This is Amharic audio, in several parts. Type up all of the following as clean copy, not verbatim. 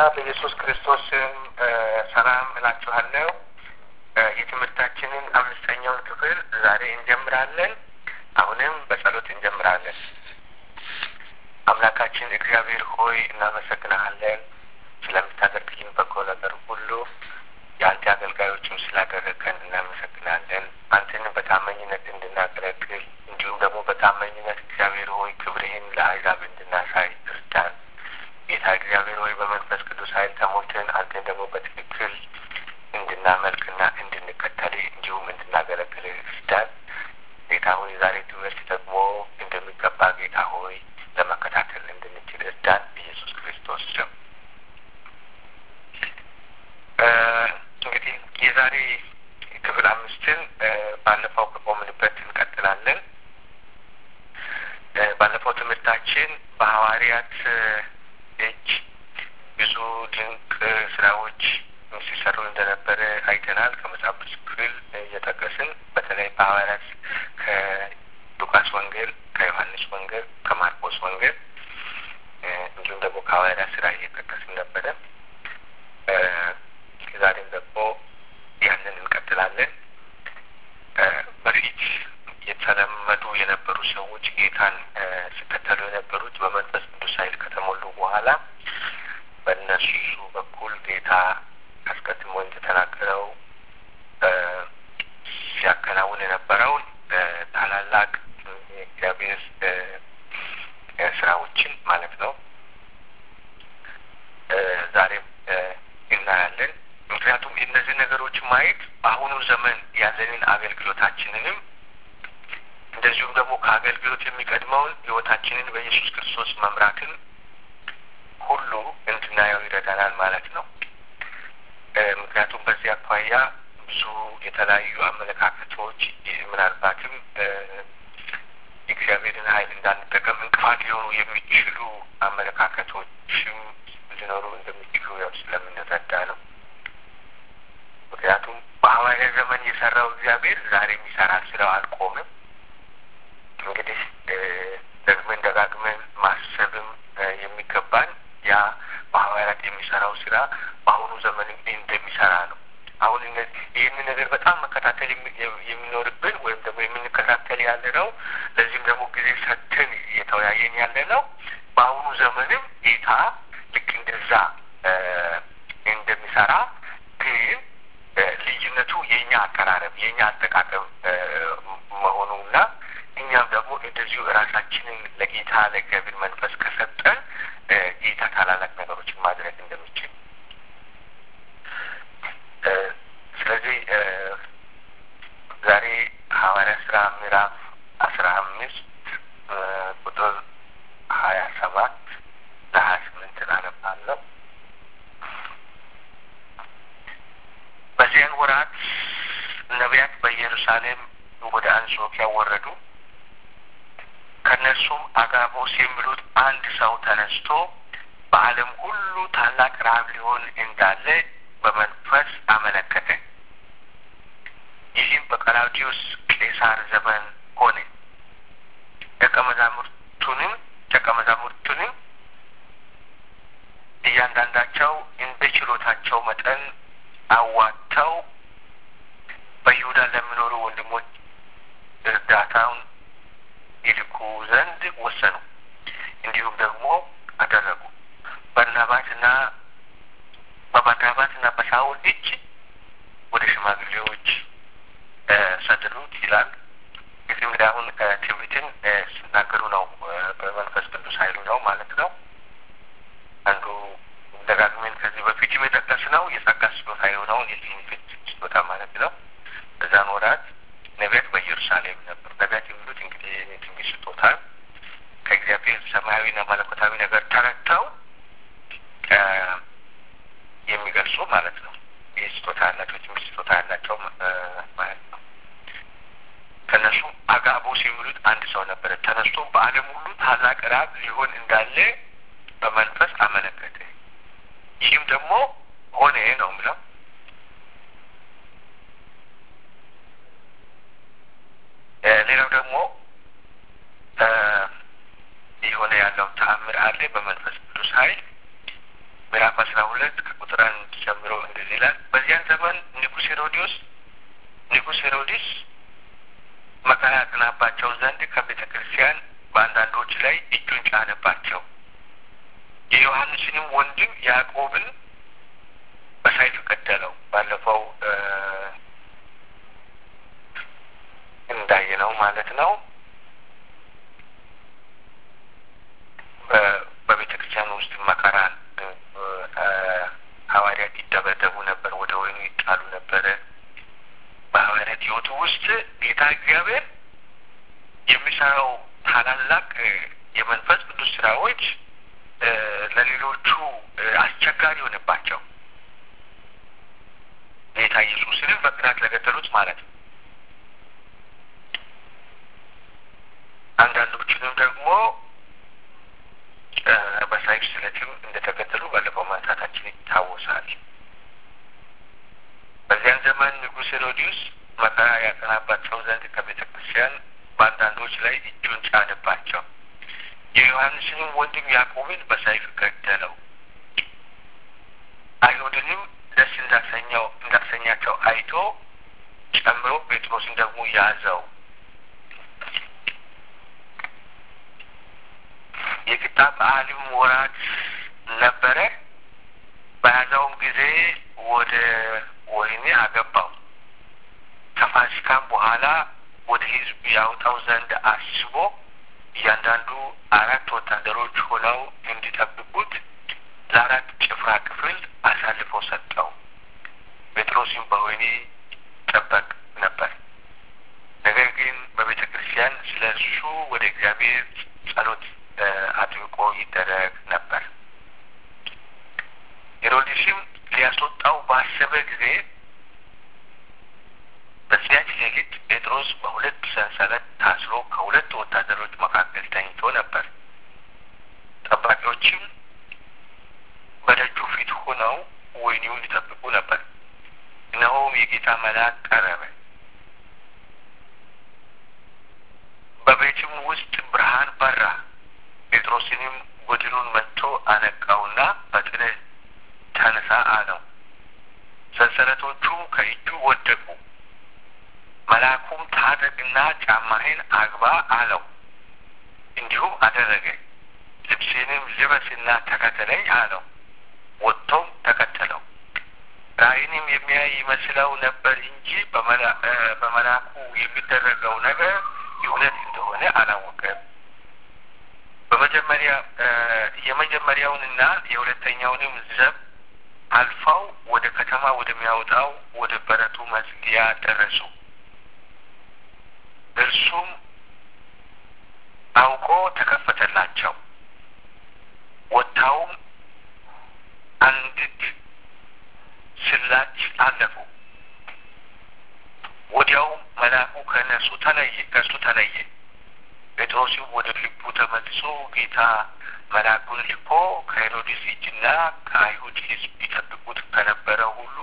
በኢየሱስ ክርስቶስ ሰላም እላችኋለሁ። የትምህርታችንን አምስተኛውን ክፍል ዛሬ እንጀምራለን። አሁንም በጸሎት እንጀምራለን። አምላካችን እግዚአብሔር ሆይ እናመሰግናለን ስለምታደርግልን በጎ ነገር ሁሉ። የአንተ አገልጋዮችም ስላደረገን እናመሰግናለን። አንተንም በታማኝነት እንድናገለግል እንዲሁም ደግሞ በታማኝነት እግዚአብሔር ሆይ ክብርህን ለአሕዛብ እንድናሳይ እርዳን። ጌታ እግዚአብሔር ሆይ በመንፈስ ቅዱስ ኃይል ተሞልተን አንተን ደግሞ በትክክል እንድናመልክና እንድንከተልህ እንዲሁም እንድናገለግልህ እርዳን። ጌታ ሆይ ዛሬ ትምህርት ደግሞ እንደሚገባ ጌታ ሆይ ለመከታተል እንድንችል እርዳን በኢየሱስ ክርስቶስ ስም። እንግዲህ የዛሬ ክፍል 5ን ባለፈው ከቆምንበት እንቀጥላለን። ባለፈው ትምህርታችን በሐዋርያት እጅ ብዙ ድንቅ ስራዎች ሲሰሩ እንደነበረ አይተናል። ከመጽሐፍ ቅዱስ ክፍል እየጠቀስን በተለይ በሐዋርያት ከሉቃስ ወንጌል፣ ከዮሐንስ ወንጌል፣ ከማርቆስ ወንጌል እንዲሁም ደግሞ ከሐዋርያት ስራ እየጠቀስን ነበረ። ዛሬም ደግሞ ያንን እንቀጥላለን። በፊት የተለመዱ የነበሩ ሰዎች ጌታን ሲከተሉ የነበሩት በመንፈስ ቅዱስ ኃይል ከተሞሉ በኋላ በእነሱ በኩል ጌታ አስቀድሞ እንደተናገረው ሲያከናውን የነበረውን ታላላቅ የእግዚአብሔር ስራዎችን ማለት ነው ዛሬም እናያለን። ምክንያቱም እነዚህ ነገሮች ማየት በአሁኑ ዘመን ያለንን አገልግሎታችንንም እንደዚሁም ደግሞ ከአገልግሎት የሚቀድመውን ሕይወታችንን በኢየሱስ ክርስቶስ መምራትን ሁሉ እንድናየው ይረዳናል ማለት ነው። ምክንያቱም በዚህ አኳያ ብዙ የተለያዩ አመለካከቶች ምናልባትም የእግዚአብሔርን ኃይል እንዳንጠቀም እንቅፋት ሊሆኑ የሚችሉ አመለካከቶችም ሊኖሩ እንደሚችሉ ያው ስለምንረዳ ነው። ምክንያቱም በሐዋርያ ዘመን የሰራው እግዚአብሔር ዛሬ የሚሰራ ስራው አልቆምም። እንግዲህ ደግመን ደጋግመን ማሰብም የሚገባን ያ በሐዋርያት የሚሰራው ስራ በአሁኑ ዘመን እንደሚሰራ ነው። አሁን ይህን ነገር በጣም መከታተል የሚኖርብን ወይም ደግሞ የምንከታተል ያለ ነው። ለዚህም ደግሞ ጊዜ ሰጥተን እየተወያየን ያለ ነው። በአሁኑ ዘመንም ጌታ ልክ እንደዛ እንደሚሰራ ግን ልዩነቱ የእኛ አቀራረብ የእኛ አጠቃቀም መሆኑና እኛም ደግሞ እንደዚሁ ራሳችንን ለጌታ ለእግዚአብሔር መንፈስ ከሰጠን ጌታ ታላላቅ ነገሮችን ማድረግ እንደሚችል ስለዚህ ዛሬ ሐዋርያት ሥራ ምዕራፍ 15 ቁጥር 27 ለ28 እናነባለን። በዚያን ወራት ነቢያት በኢየሩሳሌም ወደ አንጾኪያ ወረዱ። ከእነርሱም አጋቦስ የሚሉት አንድ ሰው ተነስቶ በዓለም ሁሉ ታላቅ ረሃብ ሊሆን እንዳለ በመንፈስ አመለከተ። ይህም በቀላውዲዮስ ቄሳር ዘመን ሆነ። ደቀ መዛሙርቱንም እያንዳንዳቸው እንደ ችሎታቸው መጠን አዋጥተው በይሁዳ ለሚኖሩ ወንድሞች እርዳታውን ይልኩ ዘንድ ወሰኑ። እንዲሁም ደግሞ አደረጉ። በበርናባስና በሳውል እጅ ወደ ሽማግሌዎች ሰደዱት ይላል። እንግዲህ አሁን ትንቢትን ሲናገሩ ነው በመንፈስ ቅዱስ ኃይሉ ነው ማለት ነው። አንዱ ደጋግመን ከዚህ በፊትም የጠቀስነው የጸጋ ስጦታ የሆነውን የትንቢት ስጦታ ማለት ነው። በዛን ወራት ነቢያት በኢየሩሳሌም ነበሩ። ነቢያት የሚሉት እንግዲህ የትንቢት ስጦታ ከእግዚአብሔር ሰማያዊና መለኮታዊ ነገር ተረድተው የሚገልጹ ማለት ነው። ይህ ስጦታ ያላቸው ትንቢት ስጦታ ያላቸው ማለት ነው። ከእነሱ አጋቦስ የሚሉት አንድ ሰው ነበረ። ተነስቶ በዓለም ሁሉ ታላቅ ረሃብ ሊሆን እንዳለ በመንፈስ አመለከተ። ይህም ደግሞ ሆነ ነው የምለው። ሌላው ደግሞ የሆነ ያለው ተአምር አለ በመንፈስ ቅዱስ ኃይል ምዕራፍ 12 2 ከቁጥር 1 ጀምሮ እንደዚህ ይላል። በዚያን ዘመን ንጉሥ ሄሮድስ መከራ ያጸናባቸው ዘንድ ከቤተ ክርስቲያን በአንዳንዶች ላይ እጁን ጫነባቸው። የዮሐንስንም ወንድም ያዕቆብን በሰይፍ ገደለው። ባለፈው እንዳየነው ማለት ነው። በቤተ ክርስቲያን ውስጥ መከራን ሐዋርያት ይደበደቡ ነበር፣ ወደ ወህኒ ይጣሉ ነበረ። በሐዋርያት ሕይወቱ ውስጥ ጌታ እግዚአብሔር የሚሰራው ታላላቅ የመንፈስ ቅዱስ ስራዎች ለሌሎቹ አስቸጋሪ ሆነባቸው። ጌታ ኢየሱስንም በቅናት ለገደሉት ማለት ነው። አንዳንዶቹንም ደግሞ በሰይፍ ስለትም እንደተገደሉ ባለፈው ማንሳታችን ይታወሳል። በዚያን ዘመን ንጉሥ ሄሮድስ መከራ ያጸናባቸው ዘንድ ከቤተ ክርስቲያን በአንዳንዶች ላይ እጁን ጫነባቸው። የዮሐንስንም ወንድም ያዕቆብን በሰይፍ ገደለው። አይሁድንም ደስ እንዳሰኛቸው አይቶ ጨምሮ ጴጥሮስን ደግሞ ያዘው። የቂጣ በዓልም ወራት ነበረ። በያዘውም ጊዜ ወደ ወህኒ አገባው። ከፋሲካም በኋላ ወደ ሕዝብ ያወጣው ዘንድ አስቦ እያንዳንዱ 4 ወታደሮች ሆነው እንዲጠብቁት ለ4 ጭፍራ ክፍል አሳልፎ ሰጠው። ጴጥሮስም በወህኒ ይጠበቅ ነበር። ነገር ግን በቤተ ክርስቲያን ስለ እሱ ወደ እግዚአብሔር ጸሎት አጥብቆ ይደረግ ነበር። ሄሮድስም ሊያስወጣው ባሰበ ጊዜ በዚያች ሌሊት ጴጥሮስ በ2 ሰንሰለት ታስሮ ከ2 ወታደሮች መካከል ተኝቶ ነበር። ጠባቂዎችም በደጁ ፊት ሆነው ወህኒውን ይጠብቁ ነበር። እነሆም የጌታ መልአክ ቀረበ፣ በቤትም ውስጥ ብርሃን በራ። ጴጥሮስንም ጎድኑን መትቶ አነቃውና ፈጥነህ ተነሳ አለው። ሰንሰለቶቹም ከእጁ ወደቁ። መልአኩም ታጠቅና ጫማህን አግባ አለው። እንዲሁም አደረገ። ልብስንም ልበስና ተከተለኝ አለው። ወጥቶም ተከተለው። ራእይንም የሚያይ ይመስለው ነበር እንጂ በመልአኩ የሚደረገው ነገር እውነት እንደሆነ አላወቀም። የመጀመሪያውንና የሁለተኛውንም ዘብ አልፈው ወደ ከተማ ወደሚያወጣው ወደ በረቱ መዝጊያ ደረሱ። እርሱም አውቆ ተከፈተላቸው። ወጥተውም አንዲት ስላች አለፉ። ወዲያውም መልአኩ ከእርሱ ተለየ። ጴጥሮስም ወደ ልቡ ተመልሶ ጌታ መልአኩን ልኮ ከሄሮድስ እጅና ከአይሁድ ሕዝብ ይጠብቁት ከነበረ ሁሉ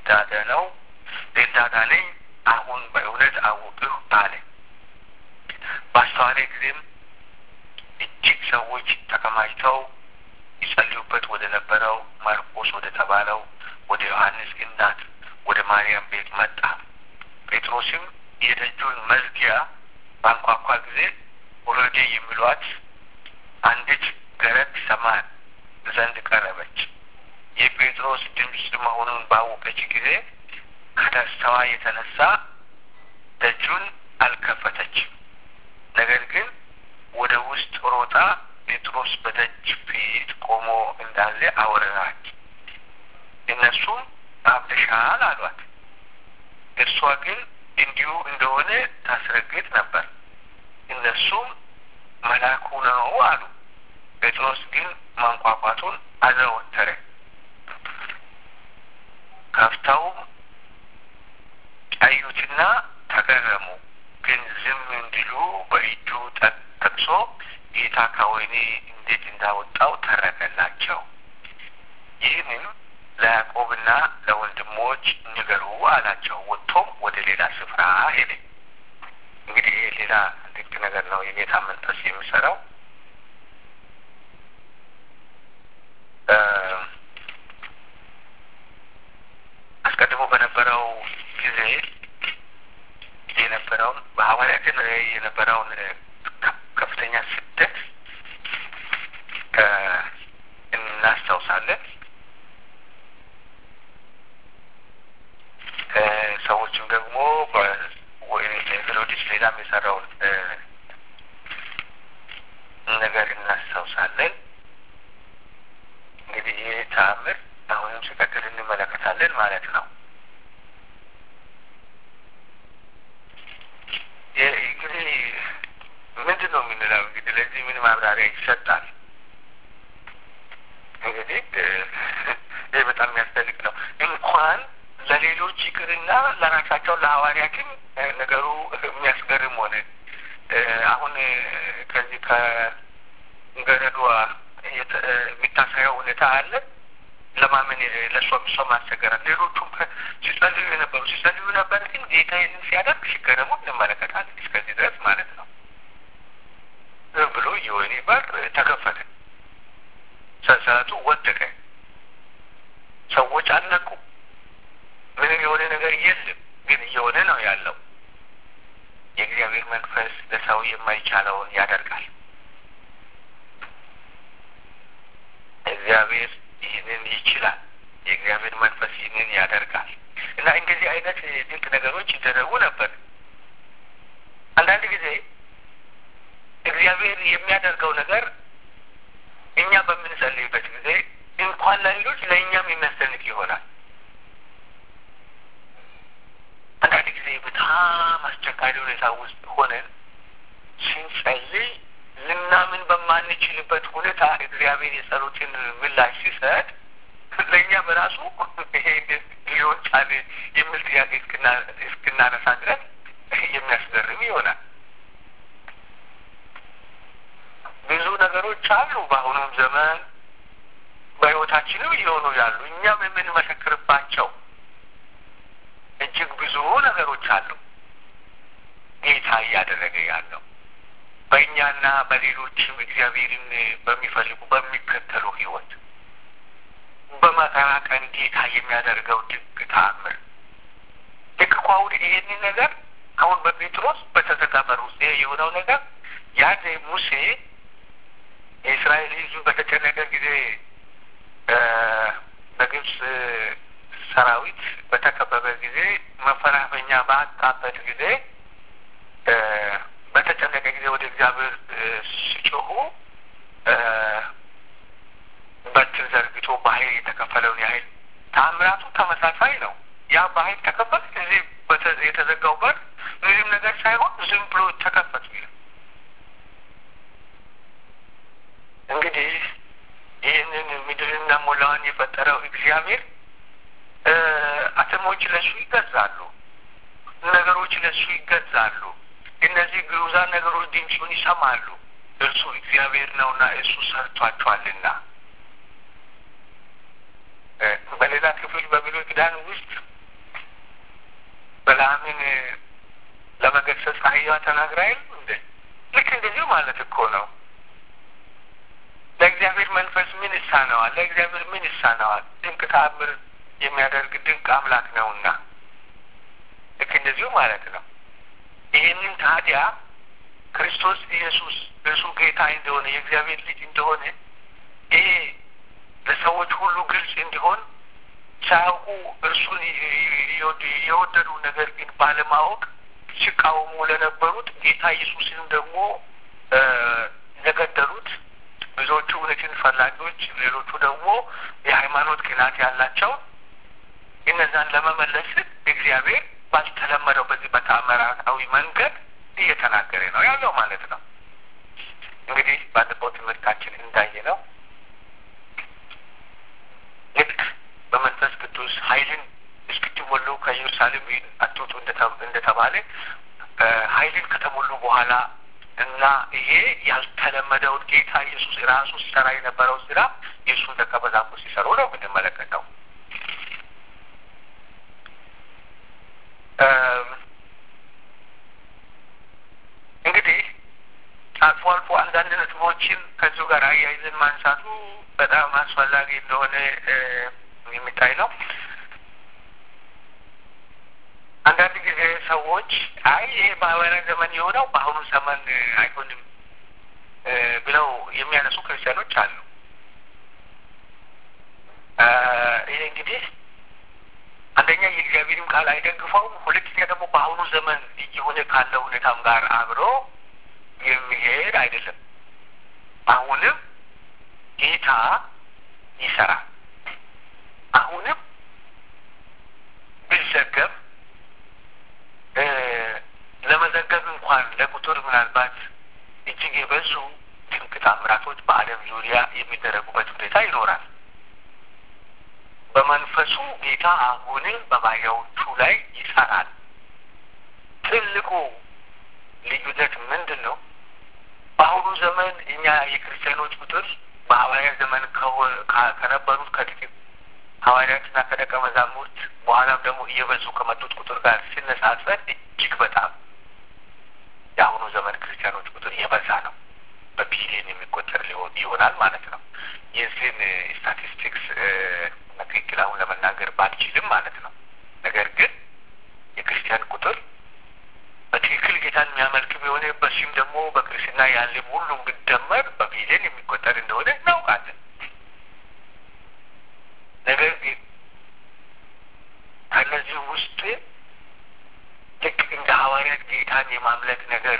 እንዳዳነኝ አሁን በእውነት አወቅሁ አለ። ባስተዋለ ጊዜም እጅግ ሰዎች ተከማችተው ይጸልዩበት ወደ ነበረው ማርቆስ ወደ ተባለው ወደ ዮሐንስ እናት ወደ ማርያም ቤት መጣ። ጴጥሮስም የደጁን መዝጊያ ባንኳኳ ጊዜ ወረዴ የሚሏት አንዲት ገረድ ሰማ ዘንድ ቀረበች። የጴጥሮስ ድምፅ መሆኑን ባወቀች ጊዜ ከደስታዋ የተነሳ ደጁን አልከፈተችም። ነገር ግን ወደ ውስጥ ሮጣ ጴጥሮስ በደጅ ፊት ቆሞ እንዳለ አወራች። እነሱም አብደሻል አሏት። እርሷ ግን እንዲሁ እንደሆነ ታስረግጥ ነበር። እነሱም መልአኩ ነው አሉ። ጴጥሮስ ግን ማንኳኳቱን አዘወተረ። ከፍተውም አዩትና ተገረሙ። ግን ዝም እንዲሉ በእጁ ጠቅሶ ጌታ ከወህኒ እንዴት እንዳወጣው ተረከላቸው። ይህንም ለያዕቆብና ለወንድሞች ንገሩ አላቸው። ወጥቶም ወደ ሌላ ስፍራ ሄደ። እንግዲህ ይህ ሌላ ድንቅ ነገር ነው የጌታ መንፈስ የሚሰራው። አስቀድሞ በነበረው ጊዜ የነበረውን በሐዋርያት የነበረውን ከፍተኛ ስደት እናስታውሳለን። ሰዎችም ደግሞ በሄሮድስ ሌላም የሰራውን ነገር እናስታውሳለን። እንግዲህ ይህ ተአምር አሁንም ሲቀጥል እንመለከታለን ማለት ነው። እንግዲህ ምንድን ነው የምንለው? እንግዲህ ለዚህ ምን ማብራሪያ ይሰጣል? እንግዲህ ይህ በጣም የሚያስደንቅ ነው። እንኳን ለሌሎች ይቅርና ለራሳቸው ለሐዋርያትም ነገሩ የሚያስገርም ሆነ። አሁን ከዚህ ከገረዷ የሚታሳየው ሁኔታ አለ። ለማመን ለሰው ማስቸገራል። ሌሎቹም ሲጸልዩ ነበር፣ ግን ጌታ ይህንን ሲያደርግ ሲገረሙ እንመለከታለን። እስከዚህ ድረስ ማለት ነው። ዝም ብሎ የወህኒ በር ተከፈተ፣ ሰንሰለቱ ወደቀ፣ ሰዎች አለቁ። ምንም የሆነ ነገር የለም፣ ግን እየሆነ ነው ያለው። የእግዚአብሔር መንፈስ ለሰው የማይቻለውን ያደርጋል። እግዚአብሔር ይህንን ይችላል። የእግዚአብሔር መንፈስ ይህንን ያደርጋል። እና እንደዚህ አይነት ድንቅ ነገሮች ይደረጉ ነበር። አንዳንድ ጊዜ እግዚአብሔር የሚያደርገው ነገር እኛ በምንጸልይበት ጊዜ እንኳን ለሌሎች ለእኛም የሚያስደንቅ ይሆናል። አንዳንድ ጊዜ በጣም አስቸጋሪ ሁኔታ ውስጥ ሆነን ስንጸልይ ልናምን በማንችልበት ሁኔታ እግዚአብሔር የጸሎትን ምላሽ ሲሰጥ ለእኛ በራሱ ይሄ ሊሆን ቻለ የሚል ጥያቄ እስክናነሳ ድረስ የሚያስገርም ይሆናል። ብዙ ነገሮች አሉ በአሁኑም ዘመን በሕይወታችንም እየሆኑ ያሉ እኛም የምንመሰክርባቸው እጅግ ብዙ ነገሮች አሉ። ጌታ እያደረገ ያለው በእኛና በሌሎችም እግዚአብሔርን በሚፈልጉ በሚከተሉ ሕይወት በመከራ ቀን ጌታ የሚያደርገው ድንቅ ተአምር። ልክ እኮ አሁን ይህንን ነገር አሁን በጴጥሮስ በተዘጋ በር ውስጥ የሆነው ነገር ያኔ ሙሴ የእስራኤል ሕዝብ በተጨነቀ ጊዜ በግብፅ ሰራዊት በተከበበ ጊዜ መፈናፈኛ ባጣበት ጊዜ በተጨነቀ ጊዜ ወደ እግዚአብሔር ሲጮሁ በትር ዘርግቶ ባህር የተከፈለውን ያህል ተአምራቱ ተመሳሳይ ነው። ያ ባህር ተከፈለ። እዚህ የተዘጋው በር ምንም ነገር ሳይሆን ዝም ብሎ ተከፈተ። እንግዲህ ይህንን ምድርና ሞላዋን የፈጠረው እግዚአብሔር አተሞች ለሱ ይገዛሉ፣ ነገሮች ለሱ ይገዛሉ። እነዚህ ግዑዛን ነገሮች ድምፁን ይሰማሉ። እርሱ እግዚአብሔር ነውና እሱ ሰርቷቸዋልና። በሌላ ክፍል በብሉይ ኪዳን ውስጥ በለዓምን ለመገሰጽ አህያዋ ተናግራ የለም እንዴ? ልክ እንደዚሁ ማለት እኮ ነው። ለእግዚአብሔር መንፈስ ምን ይሳነዋል? ለእግዚአብሔር ምን ይሳነዋል? ድንቅ ተአምር የሚያደርግ ድንቅ አምላክ ነውና ልክ እንደዚሁ ማለት ነው። ይህንን ታዲያ ክርስቶስ ኢየሱስ እርሱ ጌታ እንደሆነ የእግዚአብሔር ልጅ እንደሆነ ይሄ ለሰዎች ሁሉ ግልጽ እንዲሆን ሳያውቁ እርሱን የወደዱ ነገር ግን ባለማወቅ ሲቃወሙ ለነበሩት ጌታ ኢየሱስንም ደግሞ ለገደሉት ብዙዎቹ እውነትን ፈላጊዎች፣ ሌሎቹ ደግሞ የሃይማኖት ቅናት ያላቸው እነዛን ለመመለስ እግዚአብሔር ባልተለመደው በዚህ በተአምራታዊ መንገድ እየተናገረ ነው ያለው ማለት ነው። እንግዲህ ባለፈው ትምህርታችን እንዳየነው ልክ በመንፈስ ቅዱስ ኃይልን እስክትሞሉ ከኢየሩሳሌም አትውጡ እንደተባለ ኃይልን ከተሞሉ በኋላ እና ይሄ ያልተለመደውን ጌታ ኢየሱስ ራሱ ሲሰራ የነበረው ስራ የእሱ ደቀ መዛሙርት ሲሰሩ ነው የምንመለከተው። እንግዲህ አልፎ አልፎ አንዳንድ ነጥቦችን ከዚሁ ጋር አያይዘን ማንሳቱ በጣም አስፈላጊ እንደሆነ የሚታይ ነው። ሰዎች አይ ይሄ በሐዋርያት ዘመን የሆነው በአሁኑ ዘመን አይሆንም ብለው የሚያነሱ ክርስቲያኖች አሉ። ይሄ እንግዲህ አንደኛ የእግዚአብሔርም ቃል አይደግፈውም፣ ሁለተኛ ደግሞ በአሁኑ ዘመን እየሆነ ካለው ሁኔታም ጋር አብሮ የሚሄድ አይደለም። አሁንም ጌታ ይሰራል። አሁንም ቢዘገብ ለመዘገብ እንኳን ለቁጥር ምናልባት እጅግ የበዙ ድንቅ ተአምራቶች በዓለም ዙሪያ የሚደረጉበት ሁኔታ ይኖራል። በመንፈሱ ጌታ አሁንም በባሪያዎቹ ላይ ይሰራል። ትልቁ ልዩነት ምንድን ነው? በአሁኑ ዘመን እኛ የክርስቲያኖች ቁጥር በሐዋርያት ዘመን ከነበሩት ከጥቂት ሐዋርያትና ከደቀ መዛሙርት በኋላም ደግሞ እየበዙ ከመጡት ቁጥር ጋር ሲነጻጸር እጅግ በጣም የአሁኑ ዘመን ክርስቲያኖች ቁጥር የበዛ ነው። በቢሊየን የሚቆጠር ይሆናል ማለት ነው። የዚህን ስታቲስቲክስ ትክክል አሁን ለመናገር ባልችልም ማለት ነው። ነገር ግን የክርስቲያን ቁጥር በትክክል ጌታን የሚያመልክ ቢሆን በሲም ደግሞ በክርስትና ያለም ሁሉም ቢደመር በቢሊየን የሚቆጠር እንደሆነ እናውቃለን። ነገር ግን ከእነዚህ ውስጥ ልክ እንደ ሐዋርያት ጌታን የማምለክ ነገር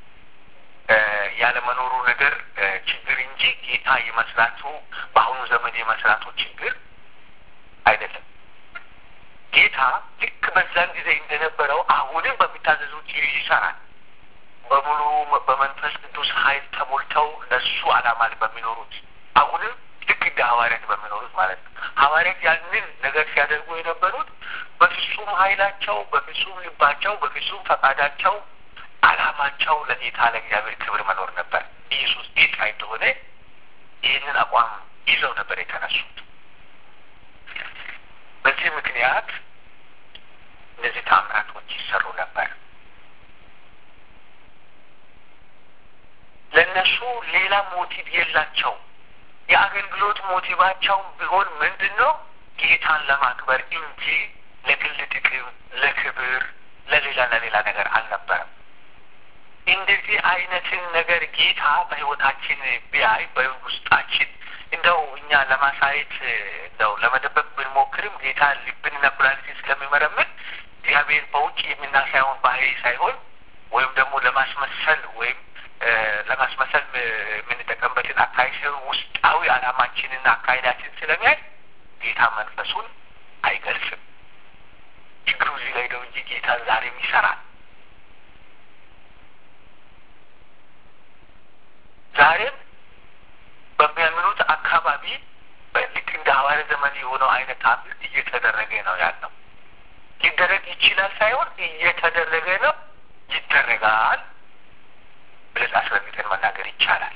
ያለመኖሩ ነገር ችግር እንጂ ጌታ የመስራቱ በአሁኑ ዘመን የመስራቱ ችግር አይደለም። ጌታ ልክ በዛን ጊዜ እንደነበረው አሁንም በሚታዘዙት ይሰራል። በሙሉ በመንፈስ ቅዱስ ኃይል ተሞልተው ለሱ ዓላማ በሚኖሩት አሁንም ልክ እንደ ሐዋርያት በሚኖሩት ማለት ነው። ሐዋርያት ያንን ነገር ሲያደርጉ የነበሩት በፍጹም ኃይላቸው፣ በፍጹም ልባቸው፣ በፍጹም ፈቃዳቸው ዓላማቸው ለጌታ ለእግዚአብሔር ክብር መኖር ነበር። ኢየሱስ ጌታ እንደሆነ ይህንን አቋም ይዘው ነበር የተነሱት። በዚህ ምክንያት እነዚህ ተአምራቶች ይሰሩ ነበር። ለእነሱ ሌላ ሞቲቭ የላቸው። የአገልግሎት ሞቲቫቸው ቢሆን ምንድን ነው? ጌታን ለማክበር እንጂ ለግል ጥቅም፣ ለክብር፣ ለሌላ ነገር አልነበረም። እንደዚህ አይነትን ነገር ጌታ በሕይወታችን ቢያይ በውስጣችን እንደው እኛ ለማሳየት እንደው ለመደበቅ ብንሞክርም ጌታ ልብንና ኩላሊትን ስለሚመረምር እግዚአብሔር በውጭ የምናሳየውን ባህሪ ሳይሆን ወይም ደግሞ ለማስመሰል ወይም ለማስመሰል የምንጠቀምበትን አካሄድ ሳይሆን ውስጣዊ ዓላማችንና አካሄዳችን ስለሚያይ ጌታ መንፈሱን አይገልጽም። ችግሩ እዚህ ላይ ነው እንጂ ጌታ ዛሬም ይሰራል። ዛሬም በሚያምኑት አካባቢ በልክ እንደ ሐዋርያት ዘመን የሆነው አይነት ታምር እየተደረገ ነው ያለው። ሊደረግ ይችላል ሳይሆን እየተደረገ ነው፣ ይደረጋል ብለን አስረግጠን መናገር ይቻላል።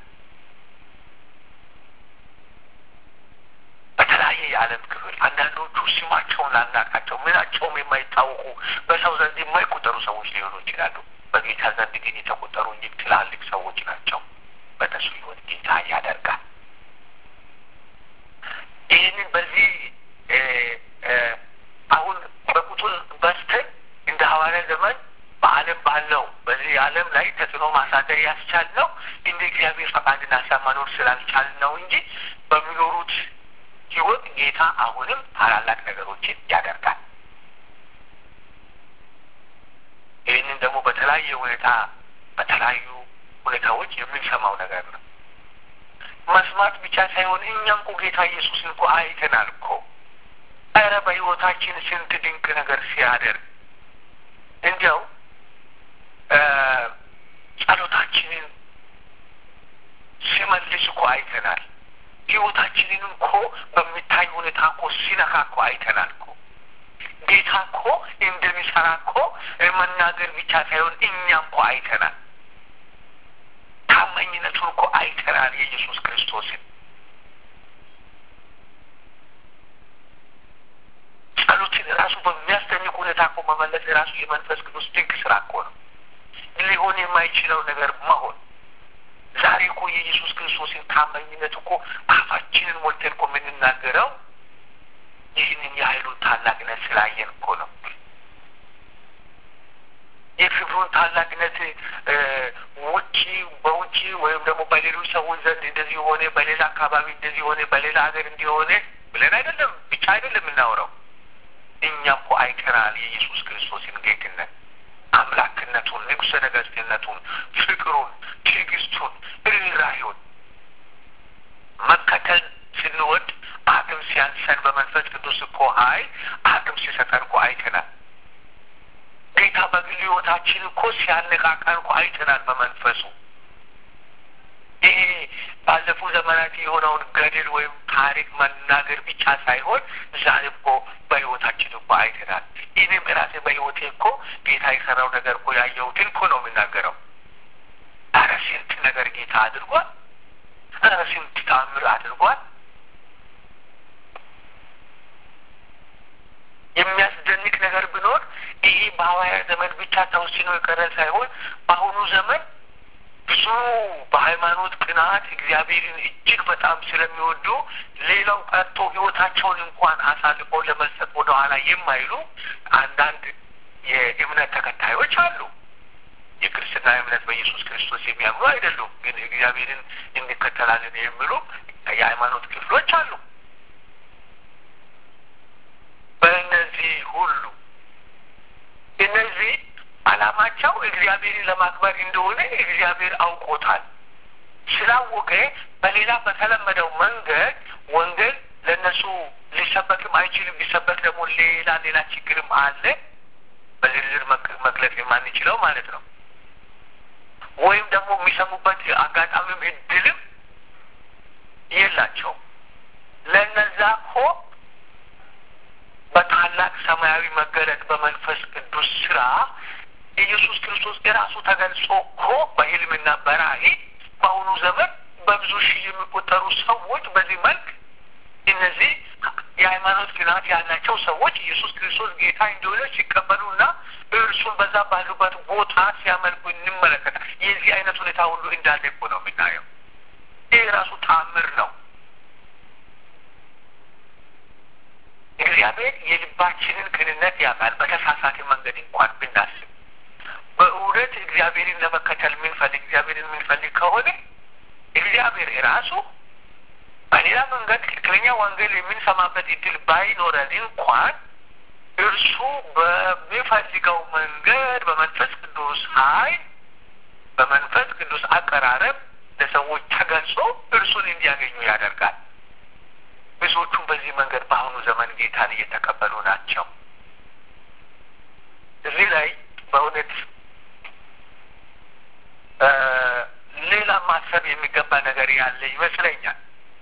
በተለያየ የዓለም ክፍል አንዳንዶቹ ስማቸውን ላናቃቸው ምናቸውም የማይታወቁ በሰው ዘንድ የማይቆጠሩ ሰዎች ሊሆኑ ይችላሉ። በጌታ ዘንድ ግን የተቆጠሩ እጅግ ትላልቅ ሰዎች ናቸው። በእነሱ ሕይወት ጌታ ያደርጋል። ይህንን በዚህ አሁን በቁጥር በስተን እንደ ሐዋርያት ዘመን በዓለም ባለው በዚህ ዓለም ላይ ተጽዕኖ ማሳደር ያስቻል ነው እንደ እግዚአብሔር ፈቃድና ሀሳብ መኖር ስላልቻል ነው እንጂ በሚኖሩት ሕይወት ጌታ አሁንም ታላላቅ ነገሮችን ያደርጋል። ይህንን ደግሞ በተለያየ ሁኔታ በተለያዩ ሁኔታዎች የምንሰማው ነገር ነው። መስማት ብቻ ሳይሆን እኛም እኮ ጌታ ኢየሱስን እኮ አይተናል እኮ። ኧረ በሕይወታችን ስንት ድንቅ ነገር ሲያደርግ እንዲያው ጸሎታችንን ሲመልስ እኮ አይተናል። ሕይወታችንን እኮ በሚታይ ሁኔታ እኮ ሲነካ እኮ አይተናል እኮ። ጌታ እኮ እንደሚሰራ እኮ መናገር ብቻ ሳይሆን እኛም እኮ አይተናል። ታማኝነቱን እኮ አይተናል። የኢየሱስ ክርስቶስን ጸሎትን ራሱ በሚያስደንቅ ሁኔታ እኮ መመለስ ራሱ የመንፈስ ቅዱስ ድንቅ ስራ እኮ ነው። ሊሆን የማይችለው ነገር መሆን። ዛሬ እኮ የኢየሱስ ክርስቶስን ታማኝነት እኮ አፋችንን ሞልተን እኮ የምንናገረው ይህንን የኃይሉን ታላቅነት ስላየን እኮ ነው። የእግዚአብሔርን ታላቅነት ውጪ በውጪ ወይም ደግሞ በሌሎች ሰዎች ዘንድ እንደዚህ ሆነ፣ በሌላ አካባቢ እንደዚህ ሆነ፣ በሌላ ሀገር እንዲሆነ ብለን አይደለም ብቻ አይደለም የምናወራው። እኛም እኮ አይተናል የኢየሱስ ክርስቶስን ጌትነት፣ አምላክነቱን፣ ንጉሠ ነገሥትነቱን፣ ፍቅሩን፣ ትዕግስቱን፣ ርኅራኄውን መከተል ስንወድ አቅም ሲያንሰን በመንፈስ ቅዱስ እኮ ኃይል አቅም ሲሰጠን እኮ አይተናል። ጌታ በግል ሕይወታችን እኮ ሲያነቃቃን እኮ አይተናል በመንፈሱ። ይሄ ባለፉ ዘመናት የሆነውን ገድል ወይም ታሪክ መናገር ብቻ ሳይሆን ዛሬ እኮ በሕይወታችን እኮ አይተናል። እኔም ራሴ በሕይወቴ እኮ ጌታ የሰራው ነገር እኮ ያየሁትን እኮ ነው የምናገረው። ኧረ ስንት ነገር ጌታ አድርጓል። ኧረ ስንት ተአምር አድርጓል። የሚያስደንቅ ነገር ቢኖር ይሄ በሐዋርያት ዘመን ብቻ ተወስኖ የቀረ ሳይሆን በአሁኑ ዘመን ብዙ በሃይማኖት ቅናት እግዚአብሔርን እጅግ በጣም ስለሚወዱ ሌላው ቀርቶ ሕይወታቸውን እንኳን አሳልፎ ለመስጠት ወደኋላ የማይሉ አንዳንድ የእምነት ተከታዮች አሉ። የክርስትና እምነት በኢየሱስ ክርስቶስ የሚያምኑ አይደሉም፣ ግን እግዚአብሔርን እንከተላለን የሚሉ የሃይማኖት ክፍሎች አሉ። በእነዚህ ሁሉ እነዚህ ዓላማቸው እግዚአብሔርን ለማክበር እንደሆነ እግዚአብሔር አውቆታል። ስላወቀ በሌላ በተለመደው መንገድ ወንጌል ለእነሱ ሊሰበክም አይችልም። ሊሰበክ ደግሞ ሌላ ችግርም አለ፣ በዝርዝር መግለጽ የማንችለው ማለት ነው። ወይም ደግሞ የሚሰሙበት አጋጣሚም እድልም የላቸውም። ለእነዛ እኮ በታላቅ ሰማያዊ መገለጥ በመንፈስ ቅዱስ ስራ ኢየሱስ ክርስቶስ የራሱ ተገልጾ እኮ በሕልምና በራእይ በአሁኑ ዘመን በብዙ ሺህ የሚቆጠሩ ሰዎች በዚህ መልክ እነዚህ የሃይማኖት ቅናት ያላቸው ሰዎች ኢየሱስ ክርስቶስ ጌታ እንደሆነ ሲቀበሉና እርሱን በዛ ባሉበት ቦታ ሲያመልኩ እንመለከታል። የዚህ አይነት ሁኔታ ሁሉ እንዳለ እኮ ነው የምናየው። ይህ ራሱ ተአምር ነው። እግዚአብሔር የልባችንን ቅንነት ያውቃል። በተሳሳተ መንገድ እንኳን ብናስብ በእውነት እግዚአብሔርን ለመከተል እግዚአብሔርን የምንፈልግ ከሆነ እግዚአብሔር ራሱ በሌላ መንገድ ትክክለኛ ወንጌል የምንሰማበት እድል ባይኖረን እንኳን እርሱ በሚፈልገው መንገድ በመንፈስ ቅዱስ ኃይል በመንፈስ ቅዱስ አቀራረብ ለሰዎች ተገልጾ እርሱን እንዲያገኙ ያደርጋል። ብዙዎቹም በዚህ መንገድ በአሁኑ ዘመን ጌታን እየተቀበሉ ናቸው። እዚህ ላይ በእውነት ሌላ ማሰብ የሚገባ ነገር ያለ ይመስለኛል።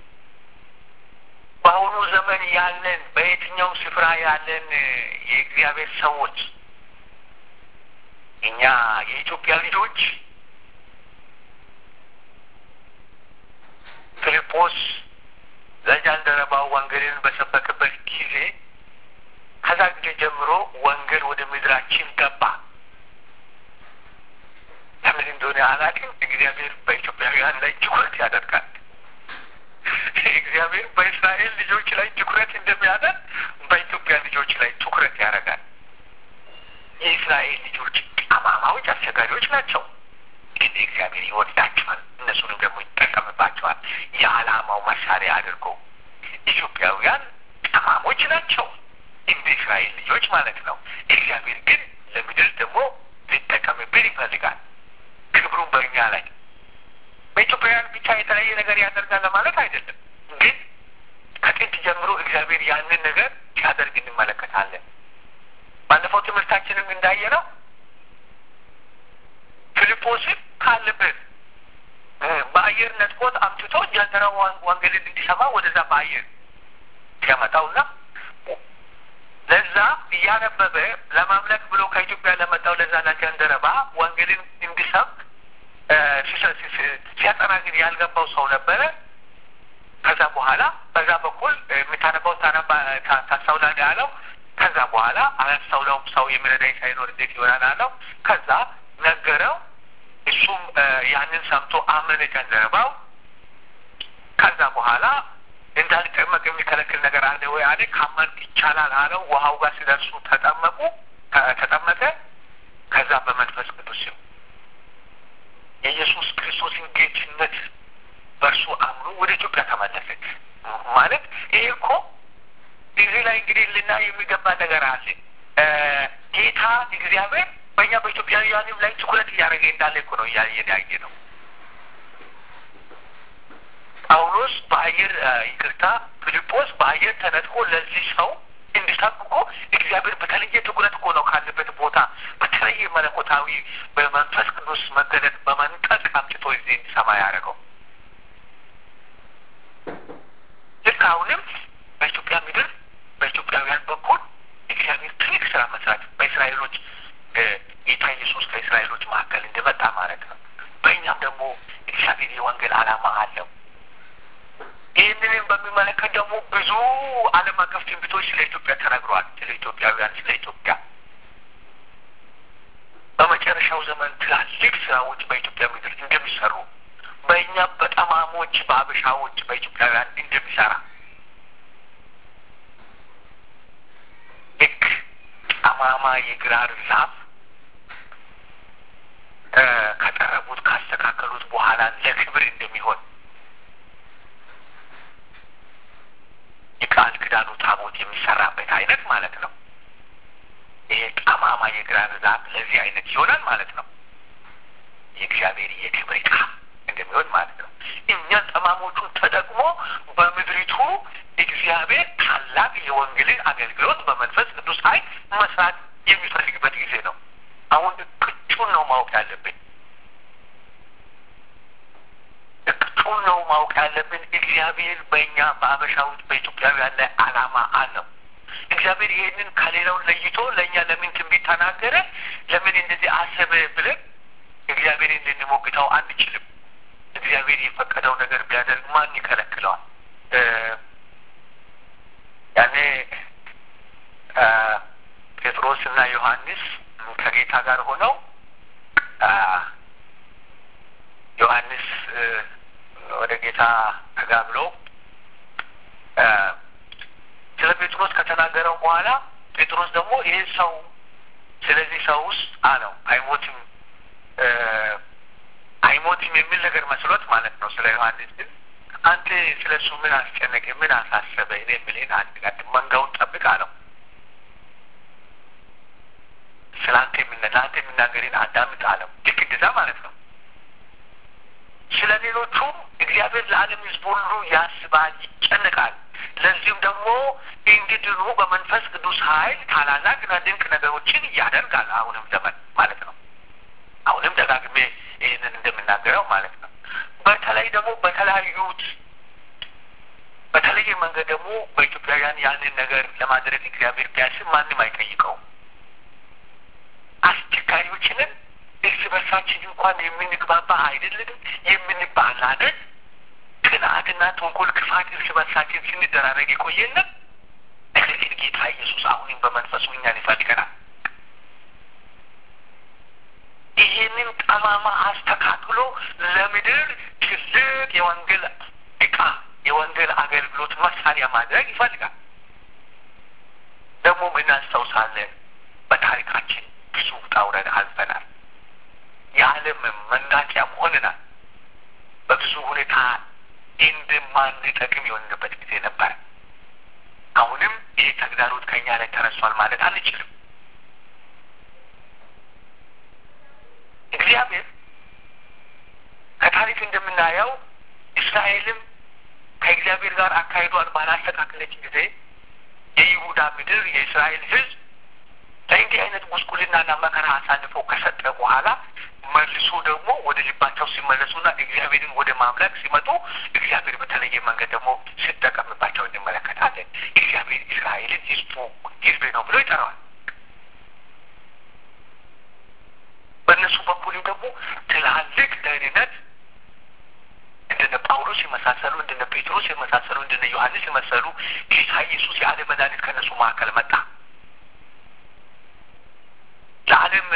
በአሁኑ ዘመን ያለን በየትኛው ስፍራ ያለን የእግዚአብሔር ሰዎች እኛ የኢትዮጵያ ልጆች ፊልጶስ ለጃንደረባው ወንጌልን በሰበከበት ጊዜ ከዛ ጊዜ ጀምሮ ወንጌል ወደ ምድራችን ገባ። ለምን እንደሆነ አላውቅም። እግዚአብሔር በኢትዮጵያውያን ላይ ትኩረት ያደርጋል። እግዚአብሔር በእስራኤል ልጆች ላይ ትኩረት እንደሚያደርግ በኢትዮጵያ ልጆች ላይ ትኩረት ያደርጋል። የእስራኤል ልጆች ጠማማዎች፣ አስቸጋሪዎች ናቸው። ግን እግዚአብሔር ይወዳቸዋል፣ እነሱንም ደግሞ ይጠቀምባቸዋል የዓላማው መሳሪያ አድርጎ። ኢትዮጵያውያን ጠማሞች ናቸው፣ እንደ እስራኤል ልጆች ማለት ነው። እግዚአብሔር ግን ለምድር ደግሞ ሊጠቀምብን ይፈልጋል። ክብሩን በእኛ ላይ በኢትዮጵያውያን ብቻ የተለያየ ነገር ያደርጋል ለማለት አይደለም። ግን ከጥንት ጀምሮ እግዚአብሔር ያንን ነገር ሲያደርግ እንመለከታለን። ባለፈው ትምህርታችንም እንዳየነው ፊልጶስን ካለበት በአየር ነጥቆት አምጥቶ ጃንደረባ ወንጌልን እንዲሰማ ወደዛ በአየር ሲያመጣውና ለዛ እያነበበ ለማምለክ ብሎ ከኢትዮጵያ ለመጣው ለዛ ጃንደረባ ወንጌልን እንዲሰብክ ሲያጠና ግን ያልገባው ሰው ነበረ። ከዛ በኋላ በዛ በኩል የምታነባው ታስተውላለህ አለው። ከዛ በኋላ አላስተውለውም፣ ሰው የሚረዳኝ ሳይኖር እንዴት ይሆናል አለው። ከዛ ነገረው። እሱም ያንን ሰምቶ አመነ ጃንደረባው። ከዛ በኋላ እንዳልጠመቅ የሚከለክል ነገር አለ ወይ አለ። ካመንክ ይቻላል አለው። ውሃው ጋር ሲደርሱ ተጠመቀ። ከዛ በመንፈስ ቅዱስ በኢየሱስ ስም የኢየሱስ ክርስቶስን ጌትነት በእርሱ አምኖ ወደ ኢትዮጵያ ተመለሰ ማለት ይሄ እኮ እዚህ ላይ እንግዲህ ልናይ የሚገባ ነገር አለ። ጌታ እግዚአብሔር በእኛ በኢትዮጵያውያንም ላይ ትኩረት እያደረገ እንዳለ እኮ ነው እያየ ነው። ጳውሎስ በአየር ፊልጶስ በአየር ተነጥቆ ለዚህ ሰው እንዲሰብክ እኮ እግዚአብሔር በተለየ ትኩረት እኮ ነው ካለበት ቦታ በተለየ መለኮታዊ በመንፈስ ቅዱስ መገለጥ በመንጠቅ አምጥቶ እዚህ እንዲሰማ ያደረገው። ልክ አሁንም በኢትዮጵያ ምድር በኢትዮጵያውያን በኩል እግዚአብሔር ትልቅ ስራ መስራት በእስራኤሎች ጌታ ኢየሱስ ከእስራኤሎች መካከል እንደመጣ ማለት ነው። በእኛም ደግሞ እግዚአብሔር የወንጌል ዓላማ አለው። ይህንንም በሚመለከት ደግሞ ብዙ ዓለም አቀፍ ትንቢቶች ስለ ኢትዮጵያ ተነግሯል። ስለ ኢትዮጵያውያን፣ ስለ ኢትዮጵያ በመጨረሻው ዘመን ትላልቅ ስራዎች በኢትዮጵያ ምድር እንደሚሰሩ በእኛ በጠማሞች በአበሻዎች በኢትዮጵያውያን እንደሚሰራ ልክ ጠማማ የግራር ዛፍ ከጠረቡት ካስተካከሉት በኋላ ለክብር እንደሚሆን የቃል ኪዳኑ ታቦት የሚሰራበት አይነት ማለት ነው። ይሄ ጠማማ የግራር ዛፍ ለዚህ አይነት ይሆናል ማለት ነው። የእግዚአብሔር የክብር ዕቃ እንደሚሆን ማለት ነው። እኛ ጠማሞቹን ተጠቅሞ በምድሪቱ እግዚአብሔር ታላቅ የወንጌልን አገልግሎት በመንፈስ ቅዱስ ኃይል መስራት የሚፈልግበት ጊዜ ነው። አሁን እቅጩን ነው ማወቅ ያለብን። እቅጩን ነው ማወቅ ያለብን። እግዚአብሔር በእኛ በአበሻዎች በኢትዮጵያውያን ላይ ዓላማ አለው። እግዚአብሔር ይህንን ከሌላው ለይቶ ለእኛ ለምን ትንቢት ተናገረ፣ ለምን እንደዚህ አሰበ ብለን እግዚአብሔርን ልንሞግተው አንችልም። እግዚአብሔር የፈቀደው ነገር ቢያደርግ ማን ይከለክለዋል? ያኔ ጴጥሮስና ዮሐንስ ከጌታ ጋር ሆነው ዮሐንስ ወደ ጌታ ተጋብሎ ስለ ጴጥሮስ ከተናገረው በኋላ ጴጥሮስ ደግሞ ይህ ሰው ስለዚህ ሰው ውስጥ አለው አይሞትም የሚል ነገር መስሎት ማለት ነው። ስለ ዮሐንስ ግን አንተ ስለ እሱ ምን አስጨነቀ? ምን አሳሰበ? እኔ የምልህን አድርግ፣ መንጋውን ጠብቅ አለው። ስለ አንተ የሚናገርን አዳምጥ አለው። ልክ እንደዛ ማለት ነው። ስለ ሌሎቹ እግዚአብሔር ለዓለም ሕዝብ ሁሉ ያስባል፣ ይጨነቃል። ለዚህም ደግሞ እንዲድኑ በመንፈስ ቅዱስ ኃይል ታላላቅና ድንቅ ነገሮችን ያደርጋል። አሁንም ዘመን ማለት ነው። አሁንም ደጋግሜ ይህንን እንደምናገረው ማለት ነው። በተለይ ደግሞ በተለየ መንገድ ደግሞ በኢትዮጵያውያን ያንን ነገር ለማድረግ እግዚአብሔር ቢያስብ ማንም አይጠይቀውም። አስቸጋሪዎችንን እርስ በርሳችን እንኳን የምንግባባ አይደለንም፣ የምንባላለን። ቅንዓትና ተንኮል፣ ክፋት እርስ በርሳችን ስንደራረግ የቆየንን። ነገር ግን ጌታ ኢየሱስ አሁንም በመንፈሱ እኛን ይፈልገናል። ይህንን ጠማማ አስተካክሎ ለምድር ትልቅ የወንጌል ዕቃ የወንጌል አገልግሎት መሳሪያ ማድረግ ይፈልጋል። ደግሞ እናስታውሳለን፣ በታሪካችን ብዙ ውጣ ውረድ አልፈናል። የዓለም መንጋጫም ሆነናል። በብዙ ሁኔታ እንደማንጠቅም የሆንበት ጊዜ ነበር። አሁንም ይህ ተግዳሮት ከእኛ ላይ ተነሷል ማለት አንችልም። እግዚአብሔር ከታሪክ እንደምናየው እስራኤልም ከእግዚአብሔር ጋር አካሂዷን ባላስተካከለች ጊዜ የይሁዳ ምድር የእስራኤል ሕዝብ ለእንዲህ አይነት ጉስቁልናና መከራ አሳልፈው ከሰጠ በኋላ መልሶ ደግሞ ወደ ልባቸው ሲመለሱና እግዚአብሔርን ወደ ማምለክ ሲመጡ እግዚአብሔር በተለየ መንገድ ደግሞ ሲጠቀምባቸው እንመለከታለን። እግዚአብሔር እስራኤልን ሕዝቤ ነው ብሎ ይጠራዋል። በእነሱ በኩልም ደግሞ ትላልቅ ደህንነት እንደነ ጳውሎስ የመሳሰሉ እንደነ ጴጥሮስ የመሳሰሉ እንደነ ዮሐንስ የመሰሉ ጌታ ኢየሱስ የዓለም መድኃኒት ከእነሱ መካከል መጣ። ለዓለም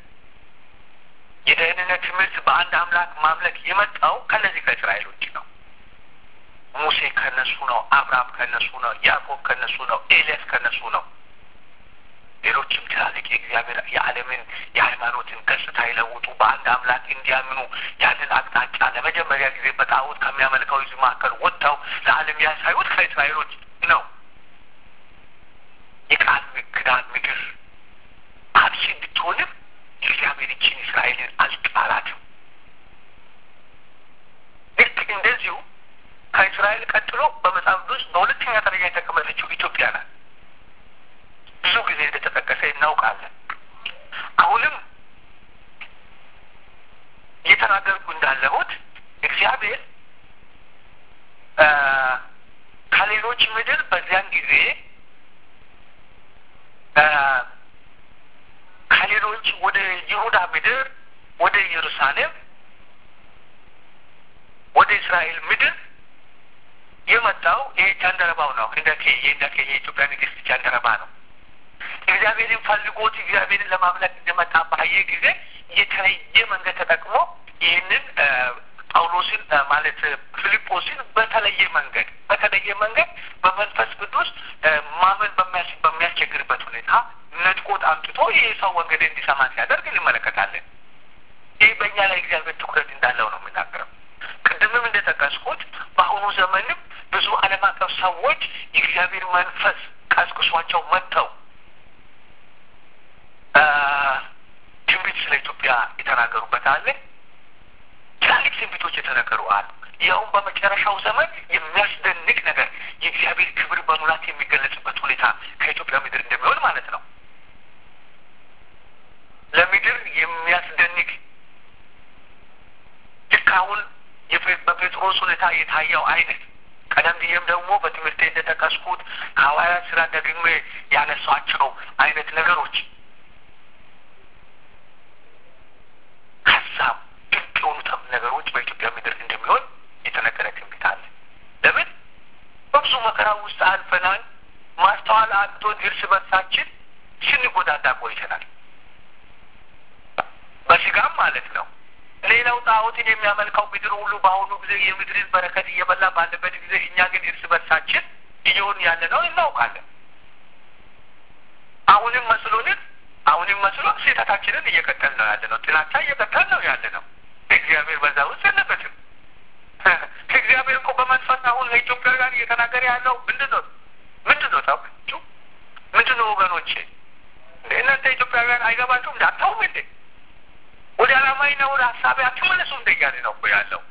የደህንነት ትምህርት በአንድ አምላክ ማምለክ የመጣው ከነዚህ ከእስራኤሎች ነው። ሙሴ ከነሱ ነው። አብርሃም ከነሱ ነው። ያዕቆብ ከነሱ ነው። ኤልያስ ከነሱ ነው። ሌሎችም ትላልቅ የእግዚአብሔር የዓለምን የሃይማኖትን ገጽታ ይለውጡ በአንድ አምላክ እንዲያምኑ ያንን አቅጣጫ ለመጀመሪያ ጊዜ በጣዖት ከሚያመልከው ሕዝብ መካከል ወጥተው ለዓለም ያሳዩት ከእስራኤሎች ነው። የቃል ኪዳን ምድር አብሲ ብትሆንም እግዚአብሔር ይህችን እስራኤልን አልጣላትም። ልክ እንደዚሁ ከእስራኤል ቀጥሎ በመጽሐፍ ቅዱስ በሁለተኛ ደረጃ የተቀመጠችው ኢትዮጵያ ናት። ብዙ ጊዜ እንደተጠቀሰ እናውቃለን። አሁንም እየተናገርኩ እንዳለሁት እግዚአብሔር ከሌሎች ምድር በዚያን ጊዜ ከሌሎች ወደ ይሁዳ ምድር ወደ ኢየሩሳሌም ወደ እስራኤል ምድር የመጣው ይሄ ጃንደረባው ነው። እንደከ የኢትዮጵያ ንግስት ጃንደረባ ነው። እግዚአብሔርን ፈልጎት እግዚአብሔርን ለማምለክ እንደመጣ ባየ ጊዜ የተለየ መንገድ ተጠቅሞ ይህንን ጳውሎስን ማለት ፊልጶስን በተለየ መንገድ በመንፈስ ቅዱስ ማመን በሚያስቸግርበት ሁኔታ ነጥቆት አምጥቶ ይህ ሰው ወንጌል እንዲሰማ ሲያደርግ እንመለከታለን። ይህ በእኛ ላይ እግዚአብሔር ትኩረት እንዳለው ነው የምናገረው። ቅድምም እንደጠቀስኩት በአሁኑ ዘመንም ብዙ ዓለም አቀፍ ሰዎች የእግዚአብሔር መንፈስ ቀስቅሷቸው መጥተው ትንቢት ስለ ኢትዮጵያ የተናገሩበት አለ። ትላልቅ ትንቢቶች የተነገሩ አሉ። ያውም በመጨረሻው ዘመን የሚያስደንቅ ነገር የእግዚአብሔር ክብር በሙላት የሚገለጽበት ሁኔታ ከኢትዮጵያ ምድር እንደሚሆን ማለት ነው። ለምድር የሚያስደንቅ ልክ አሁን በጴጥሮስ ሁኔታ የታየው አይነት ቀደም ብዬም ደግሞ በትምህርቴ እንደጠቀስኩት ከሐዋርያት ሥራ ደግሜ ያነሷቸው አይነት ነገሮች ከዛም ድንቅ የሆኑትም ነገሮች በኢትዮጵያ ምድር እንደሚሆን የተነገረ ትንቢት አለ። ለምን በብዙ መከራ ውስጥ አልፈናል። ማስተዋል አጥቶን እርስ በርሳችን ስንጎዳዳ ቆይተናል። በስጋም ማለት ነው። ሌላው ጣዖትን የሚያመልከው ምድር ሁሉ በአሁኑ ጊዜ የምድርን በረከት እየበላ ባለበት ጊዜ እኛ ግን እርስ በርሳችን እየሆን ያለ ነው እናውቃለን። አሁንም መስሎን ስህተታችንን እየቀጠል ነው ያለ ነው። ጥላቻ እየቀጠል ነው ያለ ነው። እግዚአብሔር በዛ ውስጥ የለበትም። እግዚአብሔር እኮ በመንፈስ አሁን ለኢትዮጵያውያን እየተናገረ ያለው ምንድን ነው? ታውቃችሁ ምንድን ነው ወገኖቼ? እናንተ ኢትዮጵያውያን አይገባችሁም? እንዳታውም እንዴ ወደ ዓላማዊና ወደ ሀሳቤ አትመለሱ እንደያለ ነው እኮ ያለው።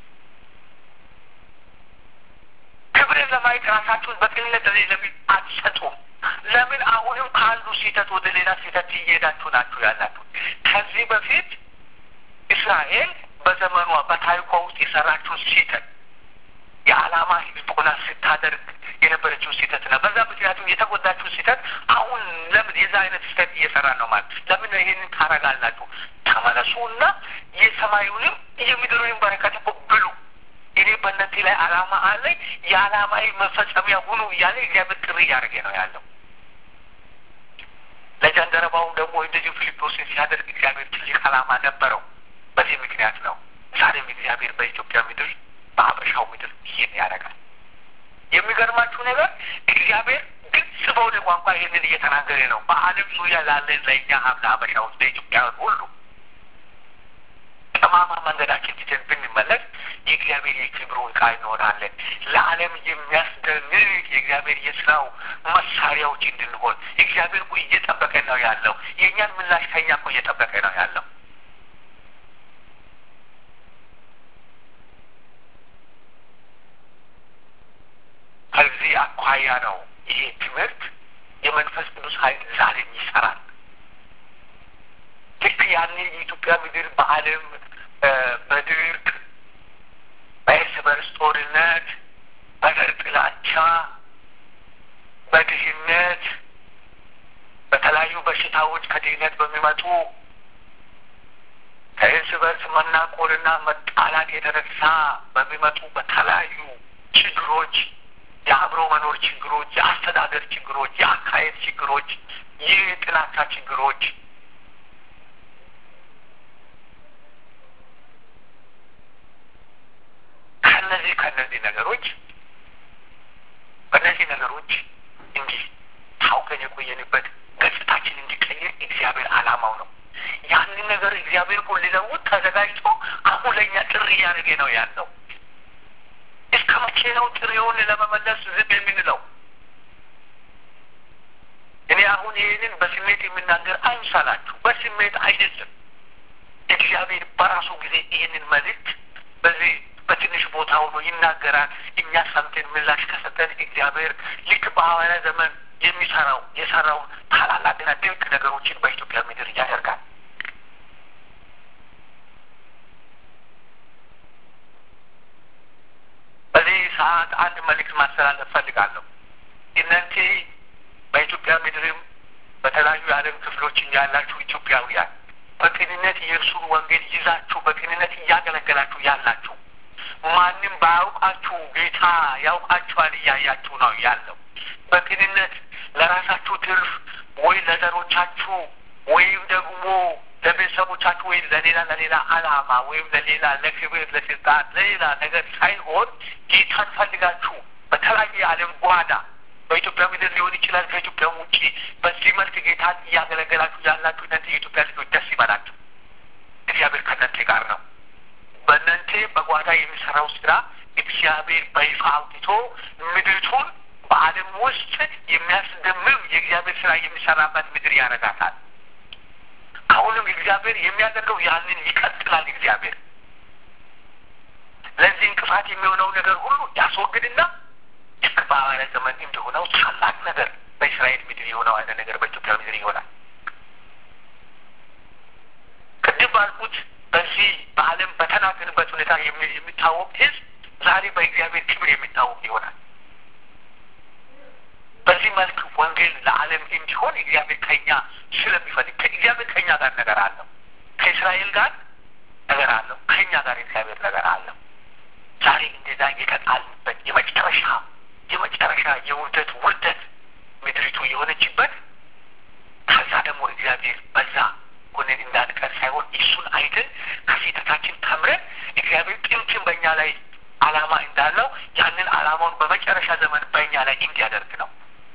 ክብርን ለማየት ራሳችሁን በቅንነት ለምን አትሰጡም? ለምን አሁንም ከአንዱ ስህተት ወደ ሌላ ስህተት እየሄዳችሁ ናችሁ ያላችሁ? ከዚህ በፊት እስራኤል በዘመኗ በታሪኳ ውስጥ የሰራችውን ስህተት የዓላማ ሕዝብ ሆና ስታደርግ የነበረችው ስህተት ነው። በዛ ምክንያቱም የተጎዳችው ስህተት አሁን ለምን የዛ አይነት ስህተት እየሰራ ነው ማለት ለምን ይሄንን ታረጋላችሁ? ተመለሱና የሰማዩንም የምድሩንም በረከት ብሉ። እኔ በእናንተ ላይ ዓላማ አለኝ፣ የዓላማዊ መፈጸሚያ ሁኑ እያለ እግዚአብሔር ጥሪ እያደረገ ነው ያለው። ለጃንደረባውም ደግሞ እንደዚሁ ፊልጶስን ሲያደርግ እግዚአብሔር ትልቅ ዓላማ ነበረው። በዚህ ምክንያት ነው ዛሬም እግዚአብሔር በኢትዮጵያ ምድር በሀበሻው ምድር ይህን ያደርጋል። የሚገርማችሁ ነገር እግዚአብሔር ግልጽ በሆነ ቋንቋ ይህንን እየተናገረ ነው። በዓለም ዙሪያ ላለን ለእኛ ለሀበሻ ውስጥ ለኢትዮጵያውያን ሁሉ ጠማማ መንገዳችን ትተን ብንመለስ የእግዚአብሔር የክብሩ ዕቃ እንሆናለን። ለዓለም የሚያስደንቅ የእግዚአብሔር የስራው መሳሪያዎች እንድንሆን እግዚአብሔር እኮ እየጠበቀ ነው ያለው። የእኛን ምላሽ ከኛ እኮ እየጠበቀ ነው ያለው። ከዚህ አኳያ ነው ይሄ ትምህርት የመንፈስ ቅዱስ ኃይል ዛሬም ይሰራል። ልክ ያኔ የኢትዮጵያ ምድር በዓለም በድርቅ፣ በእርስ በርስ ጦርነት፣ በዘር ጥላቻ፣ በድህነት፣ በተለያዩ በሽታዎች ከድህነት በሚመጡ ከእርስ በርስ መናቆርና መጣላት የተነሳ በሚመጡ በተለያዩ ችግሮች፣ የአብሮ መኖር ችግሮች፣ የአስተዳደር ችግሮች፣ የአካሄድ ችግሮች፣ የጥላቻ ችግሮች ከነዚህ ነገሮች በእነዚህ ነገሮች እንዲህ ታውቀን የቆየንበት ገጽታችን እንዲቀይር እግዚአብሔር ዓላማው ነው። ያንን ነገር እግዚአብሔር ሁሉ ሊለውጥ ተዘጋጅቶ አሁን ለእኛ ጥሪ እያደረገ ነው ያለው። እስከ መቼ ነው ጥሪውን ለመመለስ ዝም የምንለው? እኔ አሁን ይህንን በስሜት የምናገር አይምሰላችሁ፣ በስሜት አይደለም። እግዚአብሔር በራሱ ጊዜ ይህንን መልእክት በዚህ በትንሽ ቦታ ሆኖ ይናገራል። እኛ ሰምተን ምላሽ ከሰጠን እግዚአብሔር ልክ በሐዋርያ ዘመን የሰራውን ታላላቅና ድንቅ ነገሮችን በኢትዮጵያ ምድር ያደርጋል። በዚህ ሰዓት አንድ መልእክት ማስተላለፍ ፈልጋለሁ። እናንተ በኢትዮጵያ ምድርም በተለያዩ የዓለም ክፍሎች ያላችሁ ኢትዮጵያውያን በቅንነት የእርሱን ወንጌል ይዛችሁ በቅንነት እያገለገላችሁ ያላችሁ፣ ማንም ባያውቃችሁ ጌታ ያውቃችኋል፣ እያያችሁ ነው ያለው። በቅንነት ለራሳችሁ ትርፍ ወይ ለዘሮቻችሁ ወይም ደግሞ ለቤተሰቦቻችሁ ወይም ለሌላ ዓላማ ወይም ለሌላ ለክብር፣ ለስልጣን፣ ለሌላ ነገር ሳይሆን ጌታን ፈልጋችሁ በተለያየ የዓለም ጓዳ በኢትዮጵያ ምድር ሊሆን ይችላል፣ ከኢትዮጵያ ውጪ በዚህ መልክ ጌታን እያገለገላችሁ ያላችሁ እናንተ የኢትዮጵያ ልጆች ደስ ይበላችሁ። እግዚአብሔር ከእናንተ ጋር ነው። በእናንተ በጓዳ የሚሰራው ስራ እግዚአብሔር በይፋ አውጥቶ ምድሪቱን በዓለም ውስጥ የሚያስደምም የእግዚአብሔር ስራ የሚሰራበት ምድር ያረጋታል። አሁንም እግዚአብሔር የሚያደርገው ያንን ይቀጥላል። እግዚአብሔር ለዚህ እንቅፋት የሚሆነው ነገር ሁሉ ያስወግድና ልክ በሐዋርያ ዘመን እንደሆነው ታላቅ ነገር በእስራኤል ምድር የሆነው አይነት ነገር በኢትዮጵያ ምድር ይሆናል። ቅድም ባልኩት በዚህ በዓለም በተናገርበት ሁኔታ የሚታወቅ ህዝብ ዛሬ በእግዚአብሔር ክብር የሚታወቅ ይሆናል። በዚህ መልክ ወንጌል ለዓለም እንዲሆን እግዚአብሔር ከኛ ስለሚፈልግ እግዚአብሔር ከኛ ጋር ነገር አለው። ከእስራኤል ጋር ነገር አለው። ከኛ ጋር እግዚአብሔር ነገር አለው። ዛሬ እንደዛ የተጣልንበት የመጨረሻ የውርደት ምድሪቱ የሆነችበት ከዛ ደግሞ እግዚአብሔር በዛ ሆነን እንዳንቀር ሳይሆን እሱን አይተን ከስህተታችን ተምረን እግዚአብሔር ጥንትን በእኛ ላይ ዓላማ እንዳለው ያንን ዓላማውን በመጨረሻ ዘመን በእኛ ላይ እንዲያደርግ ነው።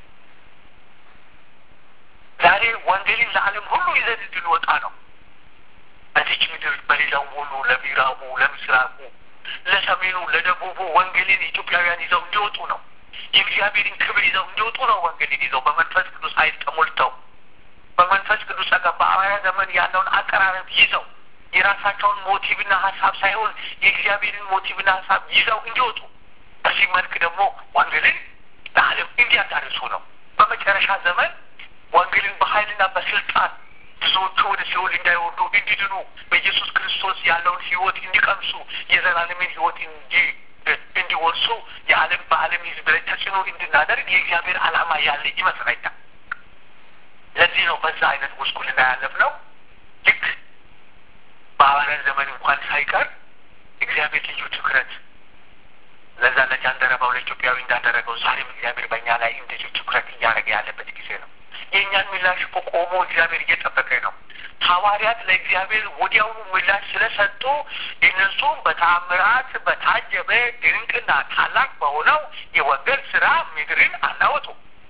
ዛሬ ወንጌልን ለዓለም ሁሉ ይዘን እንድንወጣ ነው። በዚች ምድር በሌላው ሁሉ ለምዕራቡ፣ ለምስራቁ፣ ለሰሜኑ፣ ለደቡቡ ወንጌልን ኢትዮጵያውያን ይዘው እንዲወጡ ነው። የእግዚአብሔርን ክብር ይዘው እንዲወጡ ነው። ወንጌልን ይዘው በመንፈስ ቅዱስ ኃይል ተሞልተው በመንፈስ ቅዱስ ጸጋ በሐዋርያ ዘመን ያለውን አቀራረብ ይዘው የራሳቸውን ሞቲቭና ሀሳብ ሳይሆን የእግዚአብሔርን ሞቲቭና ሀሳብ ይዘው እንዲወጡ በዚህ መልክ ደግሞ ወንጌልን ለዓለም እንዲያዳርሱ ነው። በመጨረሻ ዘመን ወንጌልን በኃይልና በስልጣን ብዙዎቹ ወደ ሲኦል እንዳይወርዱ እንዲድኑ በኢየሱስ ክርስቶስ ያለውን ሕይወት እንዲቀምሱ የዘላለምን ሕይወት እንዲወርሱ በዓለም ሕዝብ ላይ ተጽዕኖ እንድናደርግ የእግዚአብሔር ዓላማ ያለ ይመስለኛል። ለዚህ ነው በዛ አይነት ጉስቁልና ያለፍነው። ልክ በሐዋርያ ዘመን እንኳን ሳይቀር እግዚአብሔር ልዩ ትኩረት ለዛ ለጃንደረባው ለኢትዮጵያዊ እንዳደረገው ዛሬም እግዚአብሔር በእኛ ላይ እንደዚህ ትኩረት እያደረገ ያለበት ጊዜ ነው። የእኛን ምላሽ ቆሞ እግዚአብሔር እየጠበቀ ነው። ሐዋርያት ለእግዚአብሔር ወዲያውኑ ምላሽ ስለሰጡ እነሱም በተአምራት በታጀበ ድንቅና ታላቅ በሆነው የወንጌል ስራ ምድርን አናወጡ።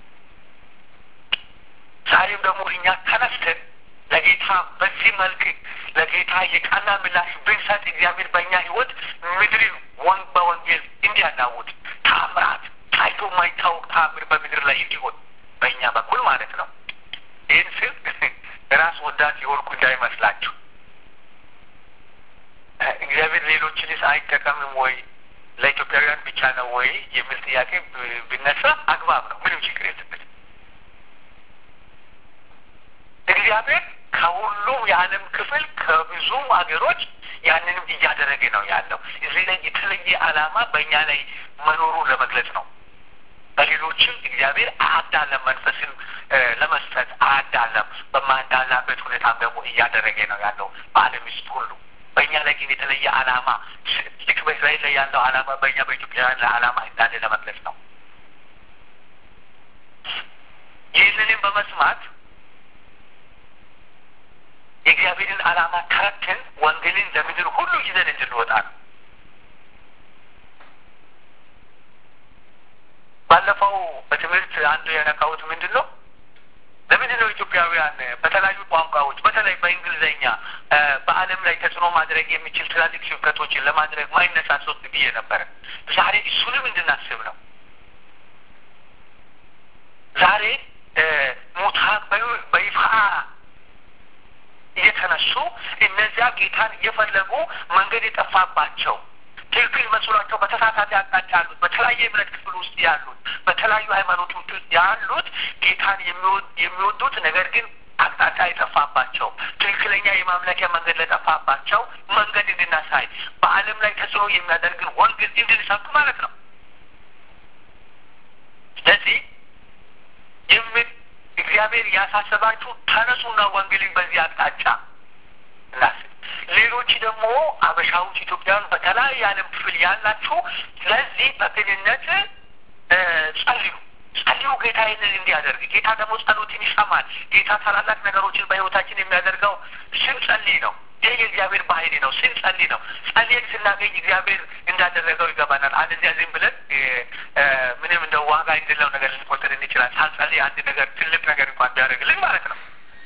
ዛሬም ደግሞ እኛ ተነስተን ለጌታ በዚህ መልክ ለጌታ የቃና ምላሽ ብንሰጥ እግዚአብሔር በእኛ ሕይወት ምድርን በወንጌል እንዲያናውጥ ተአምራት ታይቶ የማይታወቅ ተአምር በምድር ላይ እንዲሆን በእኛ በኩል ማለት ነው። ይህን ስል ራስ ወዳድ የሆንኩ እንዳይመስላችሁ። እግዚአብሔር ሌሎችንስ አይጠቀምም ወይ ለኢትዮጵያውያን ብቻ ነው ወይ የሚል ጥያቄ ቢነሳ አግባብ ነው። ምንም ችግር የለበትም። እግዚአብሔር ከሁሉም የዓለም ክፍል ከብዙ ሀገሮች ያንንም እያደረገ ነው ያለው። እዚህ ላይ የተለየ ዓላማ በእኛ ላይ መኖሩ ለመግለጽ ነው። በሌሎችም እግዚአብሔር አያዳለም፣ መንፈስን ለመስጠት አያዳለም። በማያዳላበት ሁኔታም ደግሞ እያደረገ ነው ያለው በዓለም ውስጥ ሁሉ። በእኛ ላይ ግን የተለየ ዓላማ ልክ በእስራኤል ላይ ያለው ዓላማ በእኛ በኢትዮጵያውያን ላይ ዓላማ እንዳለ ለመግለጽ ነው። ይህንንም በመስማት የእግዚአብሔርን ዓላማ ተረድተን ወንጌልን ለምድር ሁሉ ይዘን እንድንወጣ ነው። ባለፈው በትምህርት አንዱ የነካሁት ምንድን ነው? ለምንድን ነው ኢትዮጵያውያን በተለያዩ ቋንቋዎች በተለይ በእንግሊዘኛ በዓለም ላይ ተጽዕኖ ማድረግ የሚችል ትላልቅ ስብከቶችን ለማድረግ ማይነሳሶት ብዬ ነበር። ዛሬ እሱንም እንድናስብ ነው። ዛሬ ሙታን በይፋ እየተነሱ እነዚያ ጌታን እየፈለጉ መንገድ የጠፋባቸው ትክክል መስሏቸው በተሳሳተ አቅጣጫ ያሉት በተለያየ እምነት ክፍል ውስጥ ያሉት በተለያዩ ሃይማኖቶች ውስጥ ያሉት ጌታን የሚወዱት ነገር ግን አቅጣጫ የጠፋባቸው ትክክለኛ የማምለኪያ መንገድ ለጠፋባቸው መንገድ እንድናሳይ በዓለም ላይ ተጽዕኖ የሚያደርግን ወንጌል እንድንሰብክ ማለት ነው። ስለዚህ እግዚአብሔር ያሳሰባችሁ ተነሱና ወንጌልን በዚህ አቅጣጫ እናስብ። ሌሎች ደግሞ አበሻዎች ኢትዮጵያውያን በተለያየ የዓለም ክፍል ያላችሁ ስለዚህ በቅንነት ጸልዩ ጌታ ይህንን እንዲያደርግ። ጌታ ደግሞ ጸሎትን ይሰማል። ጌታ ታላላቅ ነገሮችን በሕይወታችን የሚያደርገው ስንጸልይ ነው። ይህ የእግዚአብሔር ባህሪ ነው። ስንጸልይ ነው። ጸልየን ስናገኝ እግዚአብሔር እንዳደረገው ይገባናል። አለዚያ ዝም ብለን ምንም እንደ ዋጋ የሌለው ነገር ልንቆጥር እንችላለን። ሳንጸልይ አንድ ነገር ትልቅ ነገር እንኳን ቢያደርግልን ማለት ነው።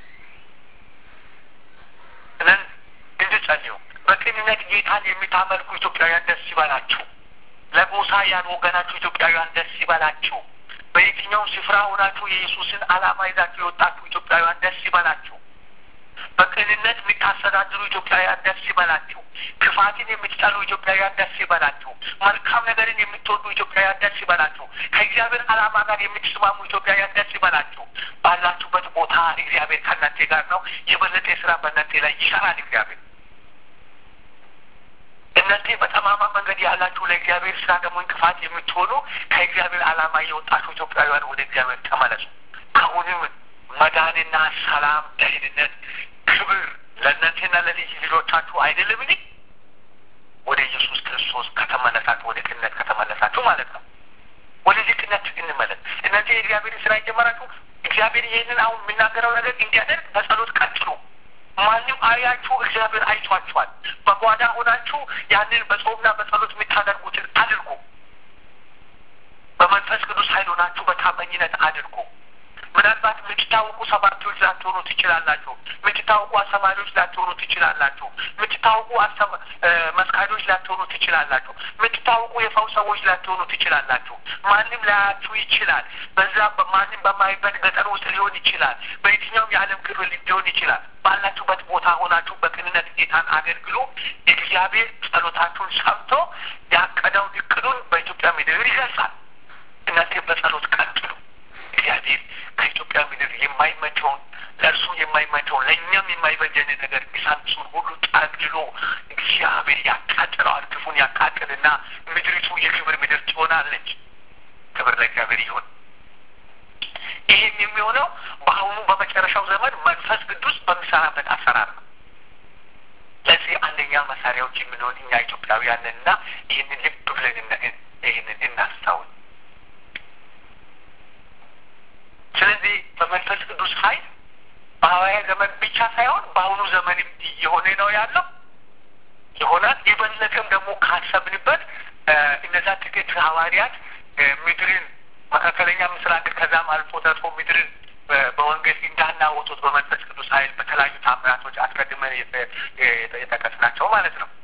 እንድጸልዩ በቅንነት ጌታን የሚታመልኩ ኢትዮጵያውያን ደስ ይበላችሁ። ለጎሳ ያልወገናችሁ ኢትዮጵያውያን ደስ ይበላችሁ። በየትኛውም ስፍራ ሆናችሁ የኢየሱስን ዓላማ ይዛችሁ የወጣችሁ ኢትዮጵያውያን ደስ ይበላችሁ። በቅንነት የምታስተዳድሩ ኢትዮጵያውያን ደስ ይበላችሁ። ክፋትን የምትጠሉ ኢትዮጵያውያን ደስ ይበላችሁ። መልካም ነገርን የምትወዱ ኢትዮጵያውያን ደስ ይበላችሁ። ከእግዚአብሔር ዓላማ ጋር የምትስማሙ ኢትዮጵያውያን ደስ ይበላችሁ። ባላችሁበት ቦታ እግዚአብሔር ከእናንተ ጋር ነው። የበለጠ ስራ በእናንተ ላይ ይሰራል እግዚአብሔር። እናንተ በጠማማ መንገድ ያላችሁ ለእግዚአብሔር ስራ ደግሞ እንቅፋት የምትሆኑ ከእግዚአብሔር ዓላማ የወጣችሁ ኢትዮጵያውያን ወደ እግዚአብሔር ተመለሱ። አሁንም መዳንና ሰላም፣ ደህንነት፣ ክብር ለእናንተና ለልጅ ልጆቻችሁ አይደለምን? ወደ ኢየሱስ ክርስቶስ ከተመለሳችሁ ወደ ቅንነት ከተመለሳችሁ ማለት ነው። ወደዚህ ቅንነት እንመለስ። እናንተ የእግዚአብሔር ስራ የጀመራችሁ እግዚአብሔር ይህንን አሁን የምናገረው ነገር እንዲያደርግ በጸሎት ቀጥሉ። ማንም አያችሁ፣ እግዚአብሔር አይቷችኋል። በጓዳ ሆናችሁ ያንን በጾምና በጸሎት የምታደርጉትን አድርጉ። በመንፈስ ቅዱስ ኃይል ሆናችሁ በታማኝነት አድርጉ። ምናልባት የምትታወቁ ሰባኪዎች ላትሆኑ ትችላላችሁ። የምትታወቁ አስተማሪዎች ላትሆኑ ትችላላችሁ። የምትታወቁ መስካሪዎች ላትሆኑ ትችላላችሁ። የምትታወቁ የፈውስ ሰዎች ላትሆኑ ትችላላችሁ። ማንም ላያችሁ ይችላል። በዛ ማንም በማይበት ገጠር ውስጥ ሊሆን ይችላል። በየትኛውም የዓለም ክፍል ሊሆን ይችላል። ባላችሁበት ቦታ ሆናችሁ በቅንነት ጌታን አገልግሉ። እግዚአብሔር ጸሎታችሁን ሰምቶ ያቀደውን እቅዱን በኢትዮጵያ ምድር ይገልጻል። እናንተ በጸሎት ቀጥሉ። እግዚአብሔር ከኢትዮጵያ ምድር የማይመቸውን ለእርሱ የማይመቸውን ለእኛም የማይበጀን ነገር እሳቱን ሁሉ ጠቅልሎ እግዚአብሔር ያቃጥለዋል። ክፉን ያቃጥልና ምድሪቱ የክብር ምድር ትሆናለች። ክብር ለእግዚአብሔር ይሁን። ይህም የሚሆነው በአሁኑ በመጨረሻው ዘመን መንፈስ ቅዱስ በሚሰራበት አሰራር ነው። ለዚህ አንደኛ መሳሪያዎች የምንሆን እኛ ኢትዮጵያውያንና ይህንን ልብ ብለን ይህንን እናስታውል። ስለዚህ በመንፈስ ቅዱስ ኃይል በሐዋርያ ዘመን ብቻ ሳይሆን በአሁኑ ዘመን እየሆነ ነው ያለው ይሆናል። የበለጠም ደግሞ ካሰብንበት እነዛ ጥቂት ሐዋርያት ምድርን መካከለኛ ምስራቅ ከዛም አልፎ ተርፎ ምድርን በወንጌል እንዳናወጡት በመንፈስ ቅዱስ ኃይል በተለያዩ ታምራቶች አስቀድመን የጠቀስናቸው ማለት ነው።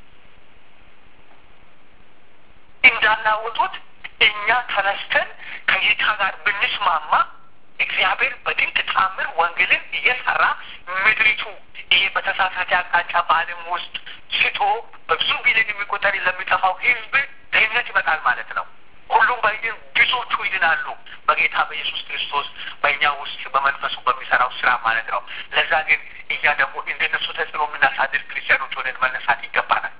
እንዳናወጡት እኛ ተነስተን ከጌታ ጋር ብንስማማ እግዚአብሔር በድንቅ ተአምር ወንጌልን እየሰራ ምድሪቱ ይሄ በተሳሳተ አቅጣጫ በዓለም ውስጥ ስቶ በብዙ ቢሊዮን የሚቆጠር ለሚጠፋው ሕዝብ ድህነት ይመጣል ማለት ነው። ሁሉም ባይድን ብዙዎቹ ይድናሉ በጌታ በኢየሱስ ክርስቶስ በእኛ ውስጥ በመንፈሱ በሚሰራው ስራ ማለት ነው። ለዛ ግን እኛ ደግሞ እንደነሱ ተጽዕኖ የምናሳድር ክርስቲያኖች ሆነን መነሳት ይገባናል።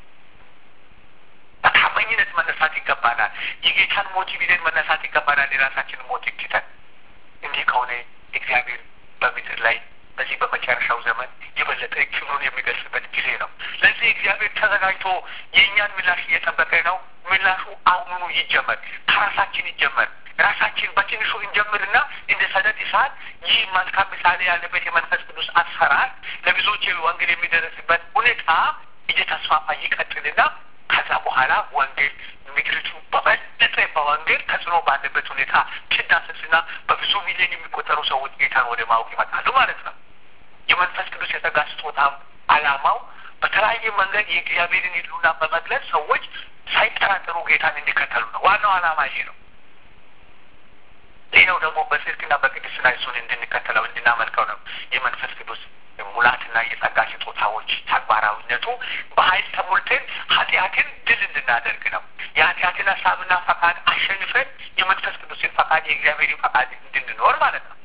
በታማኝነት መነሳት ይገባናል። የጌታን ሞቲቭ ይዘን መነሳት ይገባናል። የራሳችንን ሞቲቭ ትተን እንዲህ ከሆነ እግዚአብሔር በምድር ላይ በዚህ በመጨረሻው ዘመን የበለጠ ክብሩን የሚገልጽበት ጊዜ ነው። ለዚህ እግዚአብሔር ተዘጋጅቶ የእኛን ምላሽ እየጠበቀ ነው። ምላሹ አሁኑኑ ይጀመር፣ ከራሳችን ይጀመር። ራሳችን በትንሹ እንጀምርና እንደ ሰደድ እሳት ይህ መልካም ምሳሌ ያለበት የመንፈስ ቅዱስ አሰራር ለብዙዎች ወንጌል የሚደረስበት ሁኔታ እየተስፋፋ ይቀጥልና ከዛ በኋላ ወንጌል ምድሪቱ በበለጠ በወንጌል ተጽዕኖ ባለበት ሁኔታ ትዳሰስና በብዙ ሚሊዮን የሚቆጠሩ ሰዎች ጌታን ወደ ማወቅ ይመጣሉ ማለት ነው። የጸጋ ስጦታ ዓላማው በተለያየ መንገድ የእግዚአብሔርን ሕልውና በመግለጽ ሰዎች ሳይጠራጠሩ ጌታን እንዲከተሉ ነው። ዋናው ዓላማ ይሄ ነው። ሌላው ደግሞ በጽድቅና በቅድስና እሱን እንድንከተለው እንድናመልከው ነው። የመንፈስ ቅዱስ ሙላትና የጸጋ ስጦታዎች ተግባራዊነቱ በኃይል ተሞልተን ኃጢአትን ድል እንድናደርግ ነው። የኃጢአትን ሀሳብና ፈቃድ አሸንፈን የመንፈስ ቅዱስን ፈቃድ የእግዚአብሔርን ፈቃድ እንድንኖር ማለት ነው።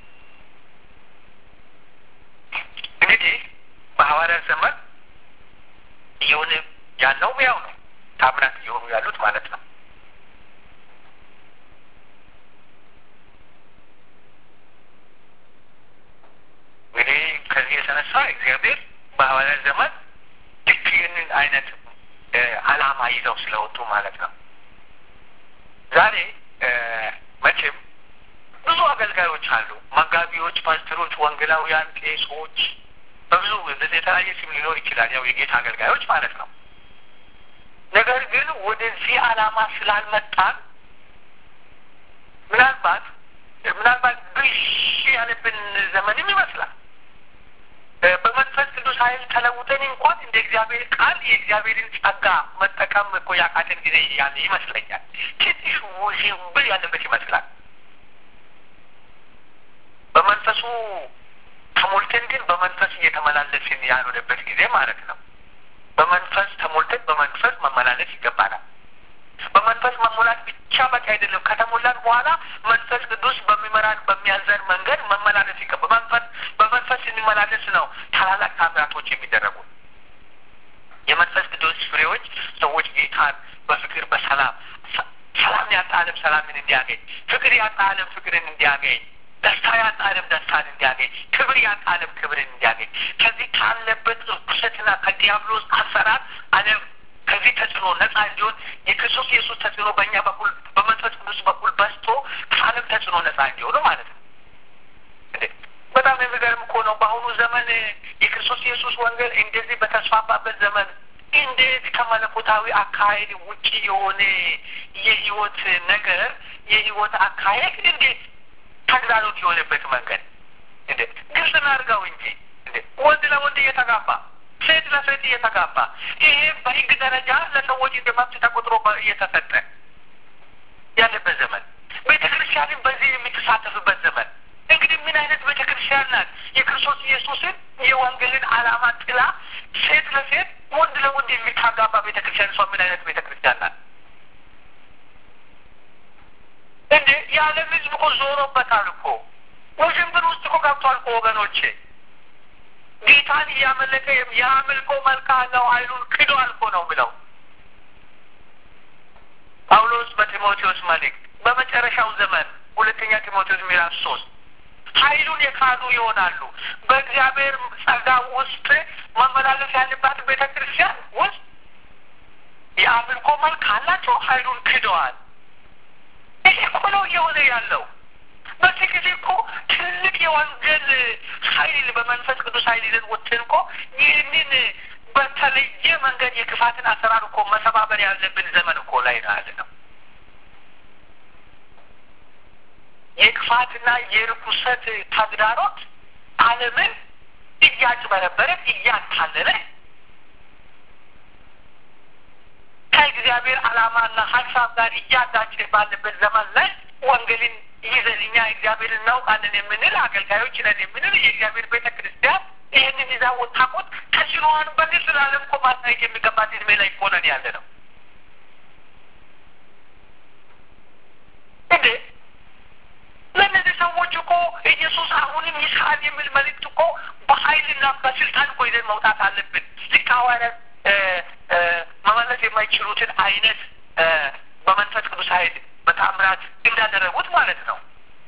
እንግዲህ በሐዋርያት ዘመን እየሆነ ያለው ያው ነው። ታምራት እየሆኑ ያሉት ማለት ነው። እንግዲህ ከዚህ የተነሳ እግዚአብሔር በሐዋርያት ዘመን ልክ ይህንን አይነት ዓላማ ይዘው ስለወጡ ማለት ነው። ዛሬ መቼም ብዙ አገልጋዮች አሉ። መጋቢዎች፣ ፓስተሮች፣ ወንጌላውያን፣ ቄሶች በብዙ የተለያየ ስም ሊኖር ይችላል። ያው የጌታ አገልጋዮች ማለት ነው። ነገር ግን ወደዚህ ዓላማ ስላልመጣን ምናልባት ብሽ ያለብን ዘመንም ይመስላል። በመንፈስ ቅዱስ ኃይል ተለውጠን እንኳን እንደ እግዚአብሔር ቃል የእግዚአብሔርን ጸጋ መጠቀም እኮ ያቃተን ጊዜ ያለ ይመስለኛል። ትንሽ ውዥንብር ያለበት ይመስላል። በመንፈሱ ተሞልተን ግን በመንፈስ እየተመላለስን ያልሆነበት ጊዜ ማለት ነው። በመንፈስ ተሞልተን በመንፈስ መመላለስ ይገባናል። በመንፈስ መሞላት ብቻ በቂ አይደለም። ከተሞላን በኋላ መንፈስ ቅዱስ በሚመራን በሚያዘን መንገድ መመላለስ ይገባል። በመንፈስ ስንመላለስ ነው ታላላቅ ታምራቶች የሚደረጉ። የመንፈስ ቅዱስ ፍሬዎች ሰዎች ጌታን በፍቅር በሰላም ሰላም ያጣ ዓለም ሰላምን እንዲያገኝ፣ ፍቅር ያጣ ዓለም ፍቅርን እንዲያገኝ፣ ደስታ ያጣ ዓለም ደስታን እንዲያገኝ፣ ክብር ያጣ ዓለም ክብርን እንዲያገኝ፣ ከዚህ ካለበት ርኩሰትና ከዲያብሎስ አሰራር ዓለም ከዚህ ተጽዕኖ ነጻ እንዲሆን የክርስቶስ ኢየሱስ ተጽዕኖ በእኛ በኩል በመንፈስ ቅዱስ በኩል በስቶ ከዓለም ተጽዕኖ ነጻ እንዲሆኑ ማለት ነው። በጣም የሚገርም እኮ ነው። በአሁኑ ዘመን የክርስቶስ ኢየሱስ ወንጌል እንደዚህ በተስፋፋበት ዘመን እንዴት ከመለኮታዊ አካሄድ ውጪ የሆነ የህይወት ነገር የህይወት አካሄድ እንዴት ተግዳሮት የሆነበት መንገድ ግልጽ እናድርገው እንጂ ወንድ ለወንድ እየተጋባ ሴት ለሴት እየተጋባ ይሄ በህግ ደረጃ ለሰዎች እንደ መብት ተቆጥሮ እየተሰጠ ያለበት ዘመን ቤተክርስቲያንን በዚህ የምትሳተፍበት ዘመን እንግዲህ ምን አይነት ቤተክርስቲያን ናት? የክርስቶስ ኢየሱስን የወንጌልን ዓላማ ጥላ ሴት ለሴት ወንድ ለወንድ የሚታጋባ ቤተክርስቲያን እሷ ምን አይነት ቤተክርስቲያን ናት? እንዴ የዓለም ህዝብ እኮ ዞሮበታል እኮ ውዥንብር ውስጥ እኮ ገብቷል እኮ ወገኖቼ። ጌታን እያመለከ የአምልኮ መልክ አለው ኃይሉን ክዷል እኮ ነው ብለው ጳውሎስ በጢሞቴዎስ መልእክት በመጨረሻው ዘመን ሁለተኛ ጢሞቴዎስ ምዕራፍ 3 ኃይሉን የካዱ ይሆናሉ። በእግዚአብሔር ጸጋ ውስጥ መመላለስ ያለባት ቤተክርስቲያን ውስጥ የአምልኮ መልክ አላቸው፣ ኃይሉን ክደዋል። ይህ እኮ ነው እየሆነ ያለው። በዚህ ጊዜ እኮ ትልቅ የወንጌል ኃይል በመንፈስ ቅዱስ ኃይል ይዘን ወጥተን እኮ ይህንን በተለየ መንገድ የክፋትን አሰራር እኮ መሰባበር ያለብን ዘመን እኮ ላይ ነው ያለ ነው። የክፋትና የርኩሰት ተግዳሮት ዓለምን እያጭበረበረ እያታለለ ከእግዚአብሔር ዓላማና ሀሳብ ጋር እያጋጨ ባለበት ዘመን ላይ ወንጌልን ይዘን እኛ እግዚአብሔርን እናውቃለን የምንል አገልጋዮች ነን የምንል የእግዚአብሔር ቤተ ክርስቲያን ይህንን ይዛ ወጣቆት ተችሎዋን በግልጽ ለዓለም እኮ ማሳየት የሚገባት እድሜ ላይ እኮ ነን ያለ ነው። እንዴ ለእነዚህ ሰዎች እኮ ኢየሱስ አሁንም ይስሐል የሚል መልእክት እኮ በኃይልና በስልጣን እኮ ይዘን መውጣት አለብን። ልክ ሐዋርያት መመለስ የማይችሉትን አይነት በመንፈስ ቅዱስ ኃይል በታምራት እንዳደረጉት ማለት ነው።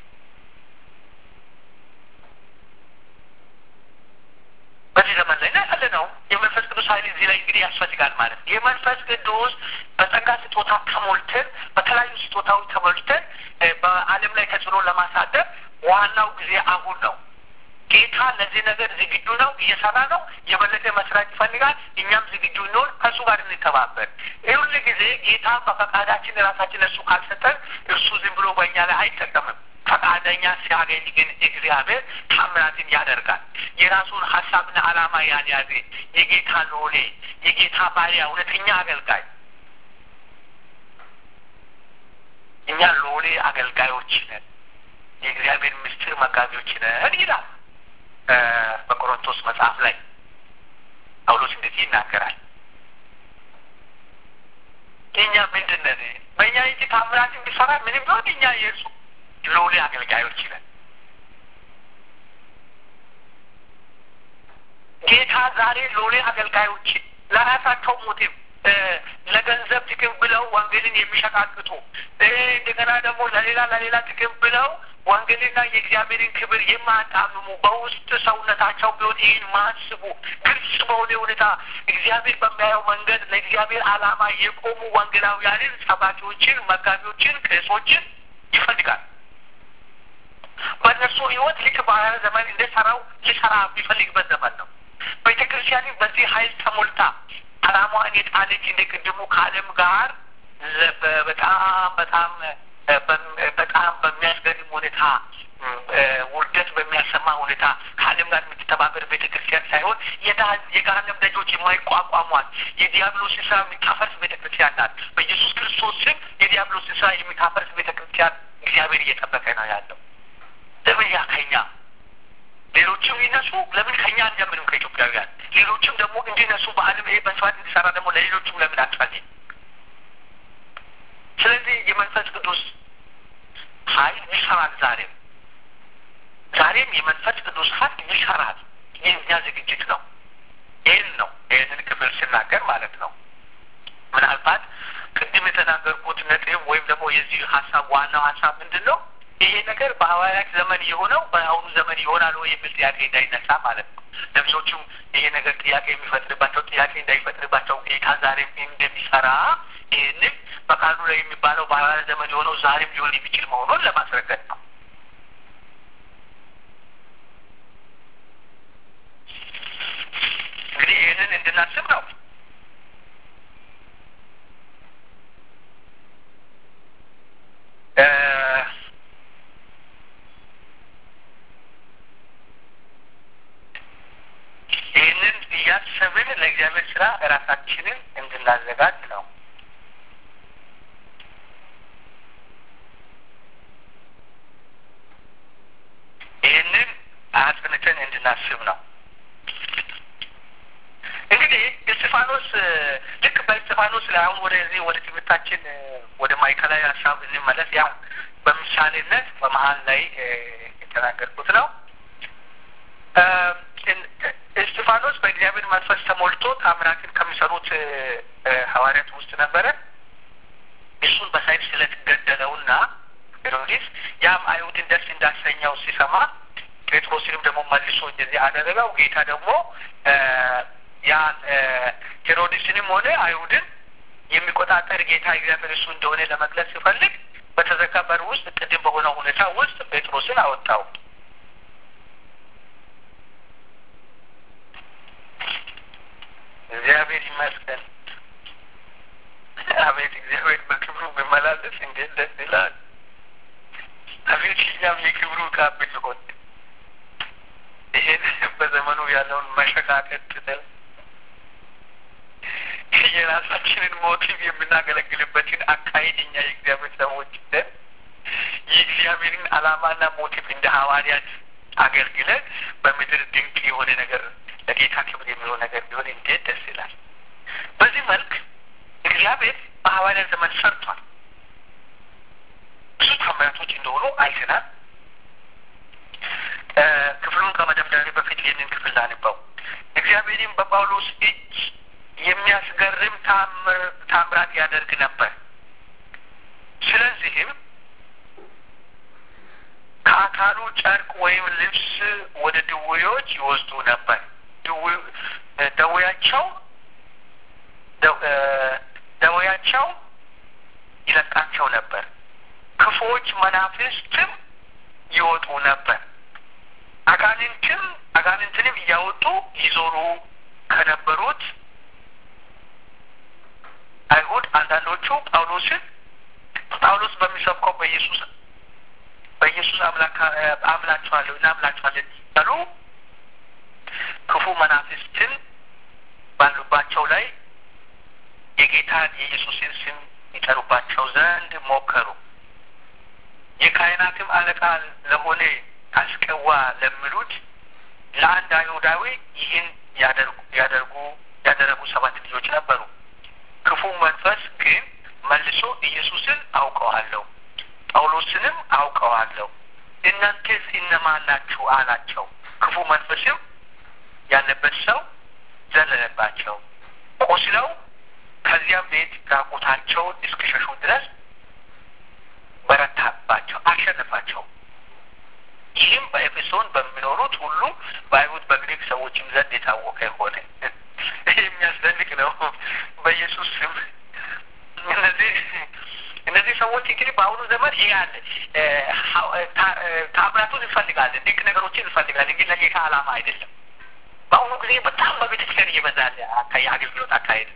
በዚህ ዘመን ላይ ያለ ነው የመንፈስ ቅዱስ ኃይል እዚህ ላይ እንግዲህ ያስፈልጋል ማለት ነው። የመንፈስ ቅዱስ በጸጋ ስጦታ ተሞልተን በተለያዩ ስጦታዎች ተሞልተን በዓለም ላይ ተጽዕኖ ለማሳደር ዋናው ጊዜ አሁን ነው። ጌታ ለዚህ ነገር ዝግጁ ነው፣ እየሰራ ነው። የበለጠ መስራት ይፈልጋል። እኛም ዝግጁ እንሆን፣ ከእሱ ጋር እንተባበር። ይህ ሁሉ ጊዜ ጌታ በፈቃዳችን ራሳችን እሱ ካልሰጠን እሱ ዝም ብሎ በእኛ ላይ አይጠቀምም። ፈቃደኛ ሲያገኝ ግን እግዚአብሔር ታምራትን ያደርጋል። የራሱን ሐሳብና ዓላማ ያልያዘ የጌታ ሎሌ፣ የጌታ ባሪያ፣ እውነተኛ አገልጋይ። እኛ ሎሌ አገልጋዮች ነን፣ የእግዚአብሔር ምስጢር መጋቢዎች ነን ይላል በቆሮንቶስ መጽሐፍ ላይ ጳውሎስ እንደዚህ ይናገራል። እኛ ምንድን ነን? በእኛ እጅ ታምራት እንዲሰራ ምንም ቢሆን እኛ የእርሱ ሎሌ አገልጋዮች ነን። ጌታ ዛሬ ሎሌ አገልጋዮች ለራሳቸው ሞቲቭ ለገንዘብ ጥቅም ብለው ወንጌልን የሚሸቃቅጡ እንደገና ደግሞ ለሌላ ጥቅም ብለው ወንጌልና የእግዚአብሔርን ክብር የማያጣምሙ በውስጥ ሰውነታቸው ቢሆን ይህን ማስቡ ግልጽ በሆነ ሁኔታ እግዚአብሔር በሚያየው መንገድ ለእግዚአብሔር ዓላማ የቆሙ ወንጌላውያንን፣ ሰባኪዎችን፣ መጋቢዎችን፣ ቄሶችን ይፈልጋል። በእነሱ ህይወት ልክ በሐዋርያ ዘመን እንደሰራው ሊሰራ የሚፈልግበት ዘመን ነው። ቤተክርስቲያንን በዚህ ኃይል ተሞልታ ዓላማዋን የጣለች እንደ ቅድሙ ከዓለም ጋር በጣም በሚያስገርም ሁኔታ ውርደት በሚያሰማ ሁኔታ ከዓለም ጋር የምትተባበር ቤተክርስቲያን ሳይሆን የገሃነም ደጆች የማይቋቋሟት የዲያብሎስ ስራ የሚታፈርስ ቤተክርስቲያን ናት። በኢየሱስ ክርስቶስ ስም የዲያብሎስ ስራ የሚታፈርስ ቤተክርስቲያን እግዚአብሔር እየጠበቀ ነው ያለው። ለምን ያ ከኛ ሌሎችም ይነሱ? ለምን ከኛ አንጀምርም? ከኢትዮጵያውያን ሌሎችም ደግሞ እንዲነሱ በዓለም ይሄ በስፋት እንዲሰራ ደግሞ ለሌሎችም ለምን አትፈልግም? ስለዚህ የመንፈስ ቅዱስ ኃይል ይሰራል። ዛሬም የመንፈስ ቅዱስ ኃይል ይሰራል። የእኛ ዝግጅት ነው። ይህንን ክፍል ስናገር ማለት ነው። ምናልባት ቅድም የተናገርኩት ነጥብ ወይም ደግሞ የዚህ ሀሳብ ዋናው ሀሳብ ምንድን ነው? ይሄ ነገር በሐዋርያት ዘመን የሆነው በአሁኑ ዘመን ይሆናል ወይ የሚል ጥያቄ እንዳይነሳ ማለት ነው። ለብዙዎቹም ይሄ ነገር ጥያቄ እንዳይፈጥርባቸው ጌታ ዛሬም እንደሚሰራ ይህንም በቃሉ ላይ የሚባለው በሐዋርያት ዘመን የሆነው ዛሬም ሊሆን የሚችል መሆኑን ለማስረገጥ ነው። እንግዲህ ይህንን እንድናስብ ነው። ይህንን እያሰብን ለእግዚአብሔር ስራ እራሳችንን እንድናዘጋጅ ነው። ይህንን አጽንተን እንድናስብ ነው። እንግዲህ እስጢፋኖስ ልክ በእስጢፋኖስ ላይ አሁን ወደ ትምህርታችን ወደ ማዕከላዊ ሀሳብ እንመለስ። ያው በምሳሌነት በመሀል ላይ የተናገርኩት ነው። እስጢፋኖስ በእግዚአብሔር መንፈስ ተሞልቶ ታምራትን ከሚሰሩት ሐዋርያት ውስጥ ነበረ። እሱን በሰይፍ ስለተገደለውና ሄሮድስ ያም አይሁድን ደስ እንዳሰኘው ሲሰማ ጴጥሮስንም ደግሞ መልሶ እንደዚህ አደረገው። ጌታ ደግሞ ያን ሄሮድስንም ሆነ አይሁድን የሚቆጣጠር ጌታ እግዚአብሔር እሱ እንደሆነ ለመግለጽ ሲፈልግ በተዘጋ በር ውስጥ ቅድም በሆነው ሁኔታ ውስጥ ጴጥሮስን አወጣው። እግዚአብሔር ይመስገን። አቤት እግዚአብሔር በክብሩ ቢመላለስ እንዴት ደስ ይላል። አቤት እኛም የክብሩ ዕቃ ብንሆን ይሄን በዘመኑ ያለውን መሸቃቀጥ ትተን የራሳችንን ሞቲቭ የምናገለግልበትን አካሄድ እኛ የእግዚአብሔር ሰዎች ነን። የእግዚአብሔርን ዓላማና ሞቲቭ እንደ ሐዋርያት አገልግለን በምድር ድንቅ የሆነ ነገር ለጌታ ክብር የሚሆን ነገር ቢሆን እንዴት ደስ ይላል። በዚህ መልክ እግዚአብሔር በሐዋርያት ዘመን ሰርቷል። ብዙ ታምራቶች እንደሆኑ አይተናል። ክፍሉን ከመደምደሜ በፊት ይህንን ክፍል ላንባው። እግዚአብሔርም በጳውሎስ እጅ የሚያስገርም ታምራት ያደርግ ነበር። ስለዚህም ከአካሉ ጨርቅ ወይም ልብስ ወደ ድውዮች ይወስዱ ነበር። ደዌያቸው ይለቃቸው ነበር። ክፉዎች መናፍስትም ይወጡ ነበር። አጋንንትንም እያወጡ ይዞሩ ከነበሩት አይሁድ አንዳንዶቹ ጳውሎስ በሚሰብከው በኢየሱስ በኢየሱስ አምላችኋለሁ እናምላችኋለን ይሉ ክፉ መናፍስትን ባሉባቸው ላይ የጌታን የኢየሱስን ስም ይጠሩባቸው ዘንድ ሞከሩ። የካህናትም አለቃ ለሆነ አስቀዋ ለሚሉት ለአንድ አይሁዳዊ ይህን ያደረጉ 7 ልጆች ነበሩ። ክፉ መንፈስ ግን መልሶ ኢየሱስን አውቀዋለሁ፣ ጳውሎስንም አውቀዋለሁ፣ እናንተስ እነማን ናችሁ አላቸው። ክፉ መንፈስም ያለበት ሰው ዘለለባቸው፣ ቆስለው ከዚያም ቤት ራቁታቸውን እስኪሸሹ ድረስ በረታባቸው፣ አሸነፋቸው። ይህም በኤፌሶን በሚኖሩት ሁሉ በአይሁድ በግሪክ ሰዎችም ዘንድ የታወቀ ሆነ። ይህ የሚያስደንቅ ነው። በኢየሱስ ስም እነዚህ ሰዎች እንግዲህ በአሁኑ ዘመን ይሄ አለ ታምራቱን እንፈልጋለን፣ ድንቅ ነገሮችን እንፈልጋለን፣ ግን ለጌታ ዓላማ አይደለም። በአሁኑ ጊዜ በጣም በቤተክርስቲያን እየበዛለ የአገልግሎት አካሄድ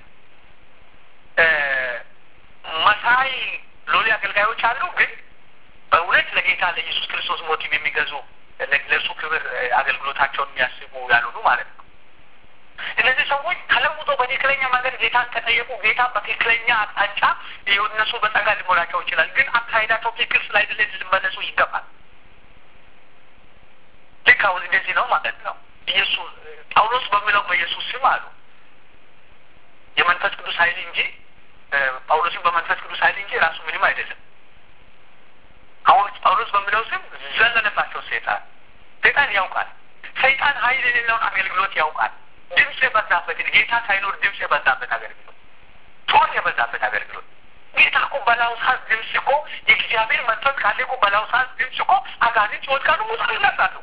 መሳይ ሎሌ አገልጋዮች አሉ፣ ግን በእውነት ለጌታ ለኢየሱስ ክርስቶስ ሞቲቭ የሚገዙ ለእርሱ ክብር አገልግሎታቸውን የሚያስቡ ያልሆኑ ማለት ነው። እነዚህ ሰዎች ተለውጦ በትክክለኛ መንገድ ጌታን ከጠየቁ ጌታ በትክክለኛ አቅጣጫ እነሱ በጸጋ ሊሞላቸው ይችላል። ግን አካሄዳቸው ትክክል ስላይደለ ሊመለሱ ይገባል። ልክ አሁን እንደዚህ ነው ማለት ነው። ኢየሱስ ጳውሎስ በሚለው በኢየሱስ ስም አሉ የመንፈስ ቅዱስ ኃይል እንጂ ጳውሎስን በመንፈስ ቅዱስ ኃይል እንጂ ራሱ ምንም አይደለም። አሁን ጳውሎስ በሚለው ስም ዘለለባቸው። ሰይጣን ያውቃል። ሰይጣን ኃይል የሌለውን አገልግሎት ያውቃል። ድምፅ የበዛበትን ጌታ ሳይኖር ድምፅ የበዛበት አገልግሎት፣ ጦር የበዛበት አገልግሎት። ጌታ እኮ በላው ሰዓት ድምፅ እኮ የእግዚአብሔር መንፈስ ካለ እኮ በላው ሰዓት ድምፅ እኮ አጋንንት ይወድቃሉ፣ ሙታን ይነሳሉ።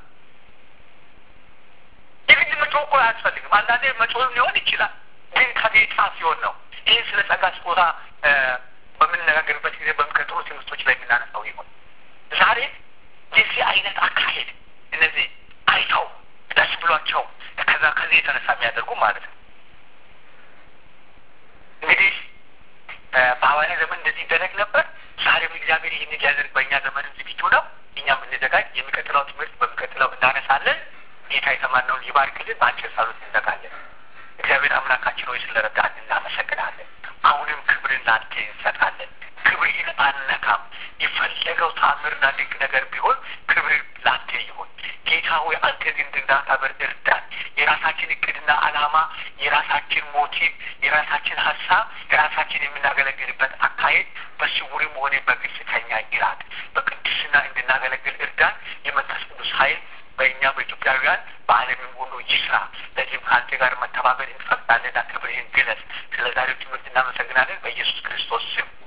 የግድ መጮህ እኮ አያስፈልግም። አንዳንዴ መጮህም ሊሆን ይችላል፣ ግን ከጌታ ሲሆን ነው። ይህ ስለ ጸጋ ስጦታ በምንነጋገርበት ጊዜ በሚቀጥሉት ትምህርቶች ላይ የምናነሳው ይሆን። ዛሬ የዚህ አይነት አካሄድ እነዚህ አይተው ደስ ብሏቸው ከዚህ የተነሳ የሚያደርጉ ማለት ነው። እንግዲህ በሐዋርያ ዘመን እንደዚህ ይደረግ ነበር። ዛሬም እግዚአብሔር ይህን ሊያደርግ በእኛ ዘመንም ዝግጁ ነው። እኛም እንዘጋጅ። የሚቀጥለው ትምህርት በሚቀጥለው እናነሳለን። ጌታ የተማርነውን ይባርክልን። በአጭር ጸሎት እንዘጋለን። እግዚአብሔር አምላካችን ሆይ ስለረዳን እናመሰግናለን። አሁንም ክብርን ላንተ እንሰጣለን። ክብርህን አንነካም። የፈለገው ታምርና ድንቅ ነገር ቢሆን ክብር ላንተ ይሁን። ጌታ ሆይ አንተ ግን እንድናከብር እርዳን። የራሳችን እቅድና ዓላማ፣ የራሳችን ሞቲቭ፣ የራሳችን ሀሳብ፣ የራሳችን የምናገለግልበት አካሄድ በስውርም ሆነ በግልጽ ከኛ ይራቅ። በቅድስና እንድናገለግል እርዳን። የመንፈስ ቅዱስ ኃይል በእኛ በኢትዮጵያውያን በዓለምም ሁሉ ይስራ። ለዚህም ከአንተ ጋር መተባበር እንፈቅዳለን። ክብርህን ግለጽ። ስለ ዛሬው ትምህርት እናመሰግናለን። በኢየሱስ ክርስቶስ ስም